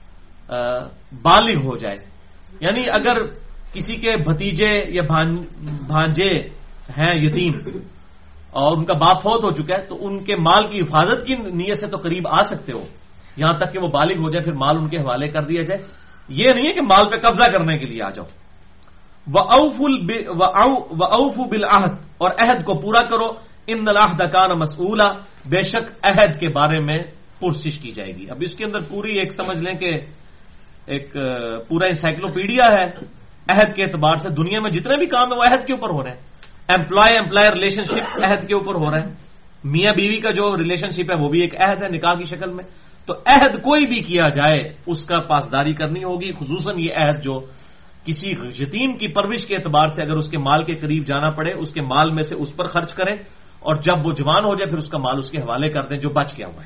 بالغ ہو جائے. یعنی اگر کسی کے بھتیجے یا بھانجے ہیں یتیم اور ان کا باپ فوت ہو چکا ہے تو ان کے مال کی حفاظت کی نیت سے تو قریب آ سکتے ہو، یہاں تک کہ وہ بالغ ہو جائے، پھر مال ان کے حوالے کر دیا جائے. یہ نہیں ہے کہ مال پہ قبضہ کرنے کے لیے آ جاؤ. وَأَوْفُوا بِالْعَهْدِ، اور عہد کو پورا کرو. اِنَّ الْعَهْدَ كَانَ مَسْئُولًا، بے شک عہد کے بارے میں پرسش کی جائے گی. اب اس کے اندر پوری ایک سمجھ لیں کہ ایک پورا انسائکلوپیڈیا ہے عہد کے اعتبار سے. دنیا میں جتنے بھی کام ہیں وہ عہد کے اوپر ہو رہے ہیں. امپلائی امپلائی ریلیشن شپ عہد کے اوپر ہو رہا ہے. میاں بیوی کا جو ریلیشن شپ ہے وہ بھی ایک عہد ہے نکاح کی شکل میں. تو عہد کوئی بھی کیا جائے اس کا پاسداری کرنی ہوگی. خصوصاً یہ عہد جو کسی یتیم کی پرورش کے اعتبار سے اگر اس کے مال کے قریب جانا پڑے، اس کے مال میں سے اس پر خرچ کریں، اور جب وہ جوان ہو جائے پھر اس کا مال اس کے حوالے کر دیں جو بچ گیا ہوا ہے.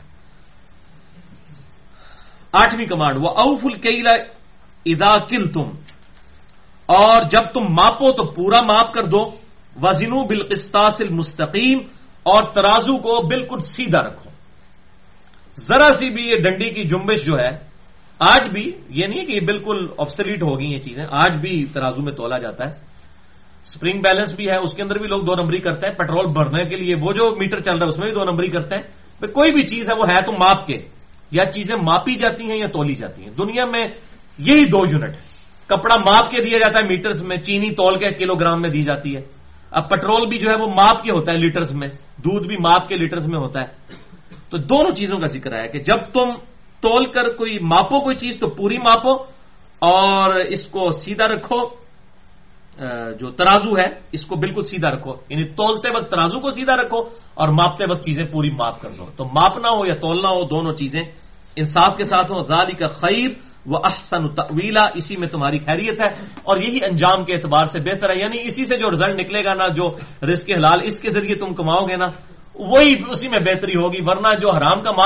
آٹھویں کمانڈ وہ اوفل الکیل اذا کلتم، اور جب تم ماپو تو پورا ماپ کر دو. وزنوا بالقسطاس المستقیم، اور ترازو کو بالکل سیدھا رکھو. ذرا سی بھی یہ ڈنڈی کی جنبش جو ہے آج بھی، یہ نہیں کہ یہ بالکل آبسلیٹ ہو گئی یہ چیزیں، آج بھی ترازو میں تولا جاتا ہے. سپرنگ بیلنس بھی ہے، اس کے اندر بھی لوگ دو نمبری کرتے ہیں. پیٹرول بھرنے کے لیے وہ جو میٹر چل رہا ہے اس میں بھی دو نمبری کرتے ہیں. کوئی بھی چیز ہے وہ ہے تو ماپ کے، یا چیزیں ماپی جاتی ہیں یا تولی جاتی ہیں. دنیا میں یہی دو یونٹ ہے. کپڑا ماپ کے دیا جاتا ہے میٹرز میں، چینی تول کے کلو گرام میں دی جاتی ہے. اب پیٹرول بھی جو ہے وہ ماپ کے ہوتا ہے لیٹرز میں، دودھ بھی ماپ کے لیٹرز میں ہوتا ہے. تو دونوں چیزوں کا ذکر ہے کہ جب تم تول کر کوئی ماپو کوئی چیز تو پوری ماپو، اور اس کو سیدھا رکھو. جو ترازو ہے اس کو بالکل سیدھا رکھو، یعنی تولتے وقت ترازو کو سیدھا رکھو اور ماپتے وقت چیزیں پوری ماپ کر دو. تو ماپنا ہو یا تولنا ہو، دونوں چیزیں انصاف کے ساتھ ہو. ذالک خیر و احسن تأویلا، اسی میں تمہاری خیریت ہے اور یہی انجام کے اعتبار سے بہتر ہے. یعنی اسی سے جو رزلٹ نکلے گا نا، جو رزق حلال اس کے ذریعے تم کماؤ گے نا، وہی اسی میں بہتری ہوگی. ورنہ جو حرام کا مال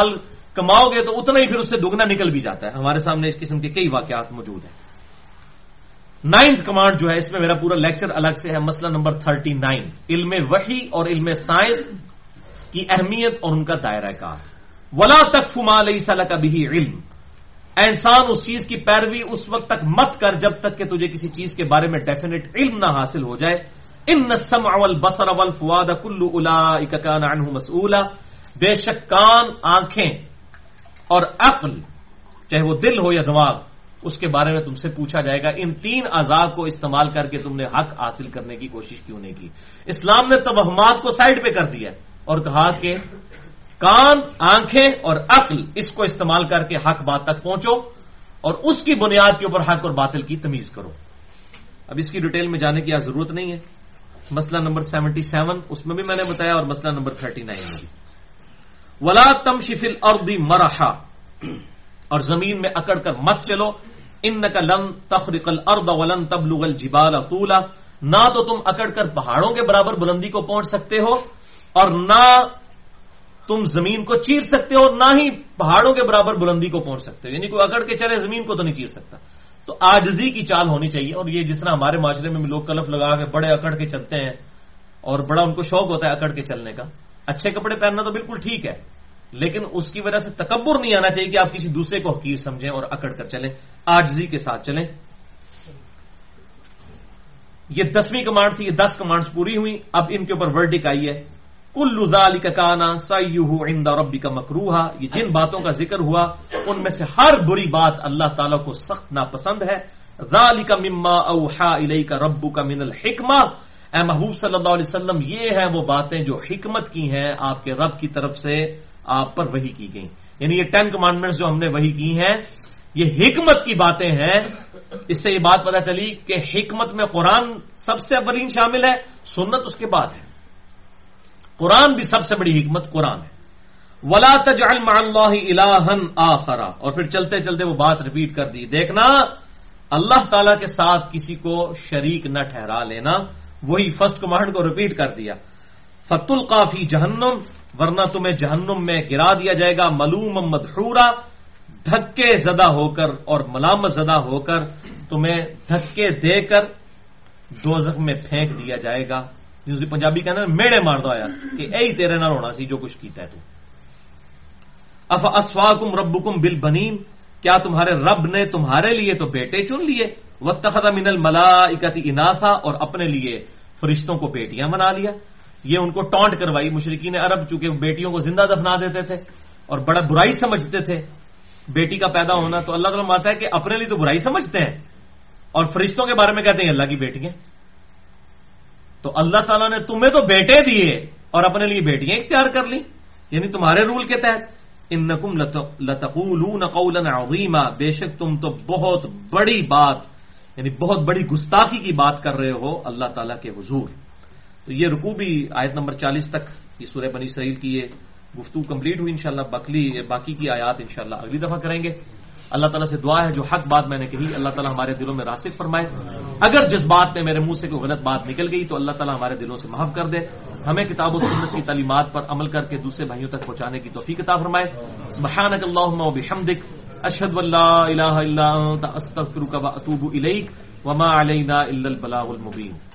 کماؤ گے تو اتنا ہی پھر اس سے دگنا نکل بھی جاتا ہے. ہمارے سامنے اس قسم کے کئی واقعات موجود ہیں. نائنتھ کمانڈ جو ہے اس میں میرا پورا لیکچر الگ سے ہے. مسئلہ نمبر تھرٹی نائن، علم وحی اور علم سائنس کی اہمیت اور ان کا دائرہ کار. ولا تقف ما لیس لک بہ علم، اے انسان اس چیز کی پیروی اس وقت تک مت کر جب تک کہ تجھے کسی چیز کے بارے میں ڈیفینیٹ علم نہ حاصل ہو جائے. ان السمع والبصر والفؤاد كل اولئک کان عنہ مسؤولا، بے شک کان، آنکھیں اور عقل، چاہے وہ دل ہو یا دماغ، اس کے بارے میں تم سے پوچھا جائے گا. ان تین اعضاء کو استعمال کر کے تم نے حق حاصل کرنے کی کوشش کیوں نہیں کی؟ اسلام نے توہمات کو سائڈ پہ کر دیا اور کہا کہ کان، آنکھیں اور عقل، اس کو استعمال کر کے حق بات تک پہنچو اور اس کی بنیاد کے اوپر حق اور باطل کی تمیز کرو. اب اس کی ڈیٹیل میں جانے کی ضرورت نہیں ہے. مسئلہ نمبر سیونٹی سیون اس میں بھی میں نے بتایا اور مسئلہ نمبر تھرٹی نائن میں بھی. ولا تمشی فی الارض مرحا، اور زمین میں اکڑ کر مت چلو. انک لن تخرق الارض ولن تبلغ الجبال طولا، نہ تو تم اکڑ کر پہاڑوں کے برابر بلندی کو پہنچ سکتے ہو اور نہ تم زمین کو چیر سکتے ہو، نہ ہی پہاڑوں کے برابر بلندی کو پہنچ سکتے ہو. یعنی کوئی اکڑ کے چلے زمین کو تو نہیں چیر سکتا. تو عاجزی کی چال ہونی چاہیے. اور یہ جس طرح ہمارے معاشرے میں لوگ کلف لگا کے بڑے اکڑ کے چلتے ہیں اور بڑا ان کو شوق ہوتا ہے اکڑ کے چلنے کا. اچھے کپڑے پہننا تو بالکل ٹھیک ہے، لیکن اس کی وجہ سے تکبر نہیں آنا چاہیے کہ آپ کسی دوسرے کو حقیر سمجھیں اور اکڑ کر چلیں. عاجزی کے ساتھ چلیں. یہ دسویں کمانڈ تھی. یہ دس کمانڈز پوری ہوئی. اب ان کے اوپر ورڈک آئی ہے. کل ذالک کان سعیہ عند ربک مکروہا، یہ جن باتوں کا ذکر ہوا ان میں سے ہر بری بات اللہ تعالیٰ کو سخت ناپسند ہے. ذالک مما اوحی الیک ربک من الحکمہ، اے محبوب صلی اللہ علیہ وسلم یہ ہیں وہ باتیں جو حکمت کی ہیں آپ کے رب کی طرف سے آپ پر وحی کی گئی. یعنی یہ ٹین کمانڈمنٹس جو ہم نے وحی کی ہیں یہ حکمت کی باتیں ہیں. اس سے یہ بات پتہ چلی کہ حکمت میں قرآن سب سے اولین شامل ہے، سنت اس کے بعد ہے. قرآن بھی سب سے بڑی حکمت قرآن ہے. ولا تجعل مع اللہ الہا آخر، اور پھر چلتے چلتے وہ بات ریپیٹ کر دی. دیکھنا اللہ تعالیٰ کے ساتھ کسی کو شریک نہ ٹھہرا لینا. وہی فرسٹ کمانڈ کو ریپیٹ کر دیا. فتلقى فی جہنم، ورنہ تمہیں جہنم میں گرا دیا جائے گا. ملوما مدحورا، دھکے زدہ ہو کر اور ملامت زدہ ہو کر تمہیں دھکے دے کر دوزخ میں پھینک دیا جائے گا. جسے پنجابی کہنا میڑے مار دو یار کہ اے تیرے نال ہونا سی جو کچھ کیتا ہے تو. اف اسواکم ربکم بالبنین، کیا تمہارے رب نے تمہارے لیے تو بیٹے چن لیے. واتخذ من الملائکۃ اناثا، اور اپنے لیے فرشتوں کو بیٹیاں بنا لیا. یہ ان کو ٹونٹ کروائی. مشرکین عرب چونکہ بیٹیوں کو زندہ دفنا دیتے تھے اور بڑا برائی سمجھتے تھے بیٹی کا پیدا ہونا، تو اللہ تعالیٰ ماتا ہے کہ اپنے لیے تو برائی سمجھتے ہیں اور فرشتوں کے بارے میں کہتے ہیں اللہ کی بیٹیاں. تو اللہ تعالیٰ نے تمہیں تو بیٹے دیے اور اپنے لیے بیٹیاں اختیار کر لی، یعنی تمہارے رول کے تحت. انکم لتقولون قولا عظیما، بے شک تم تو بہت بڑی بات یعنی بہت بڑی گستاخی کی بات کر رہے ہو اللہ تعالیٰ کے حضور. تو یہ رکوع بھی آیت نمبر چالیس تک یہ سورہ بنی اسرائیل کی یہ گفتگو کمپلیٹ ہوئی. انشاءاللہ باقی باقی کی آیات انشاءاللہ اگلی دفعہ کریں گے. اللہ تعالیٰ سے دعا ہے جو حق بات میں نے کہی اللہ تعالیٰ ہمارے دلوں میں راسخ فرمائے. اگر جس بات میں میرے منہ سے کوئی غلط بات نکل گئی تو اللہ تعالیٰ ہمارے دلوں سے معاف کر دے. ہمیں کتاب و سنت کی تعلیمات پر عمل کر کے دوسرے بھائیوں تک پہنچانے کی توفیق عطا فرمائے. سبحانک اللہم و بحمدک، اشہد ان لا الہ الا انت، استغفرک و اتوب الیک، وما علینا الا البلاغ المبین.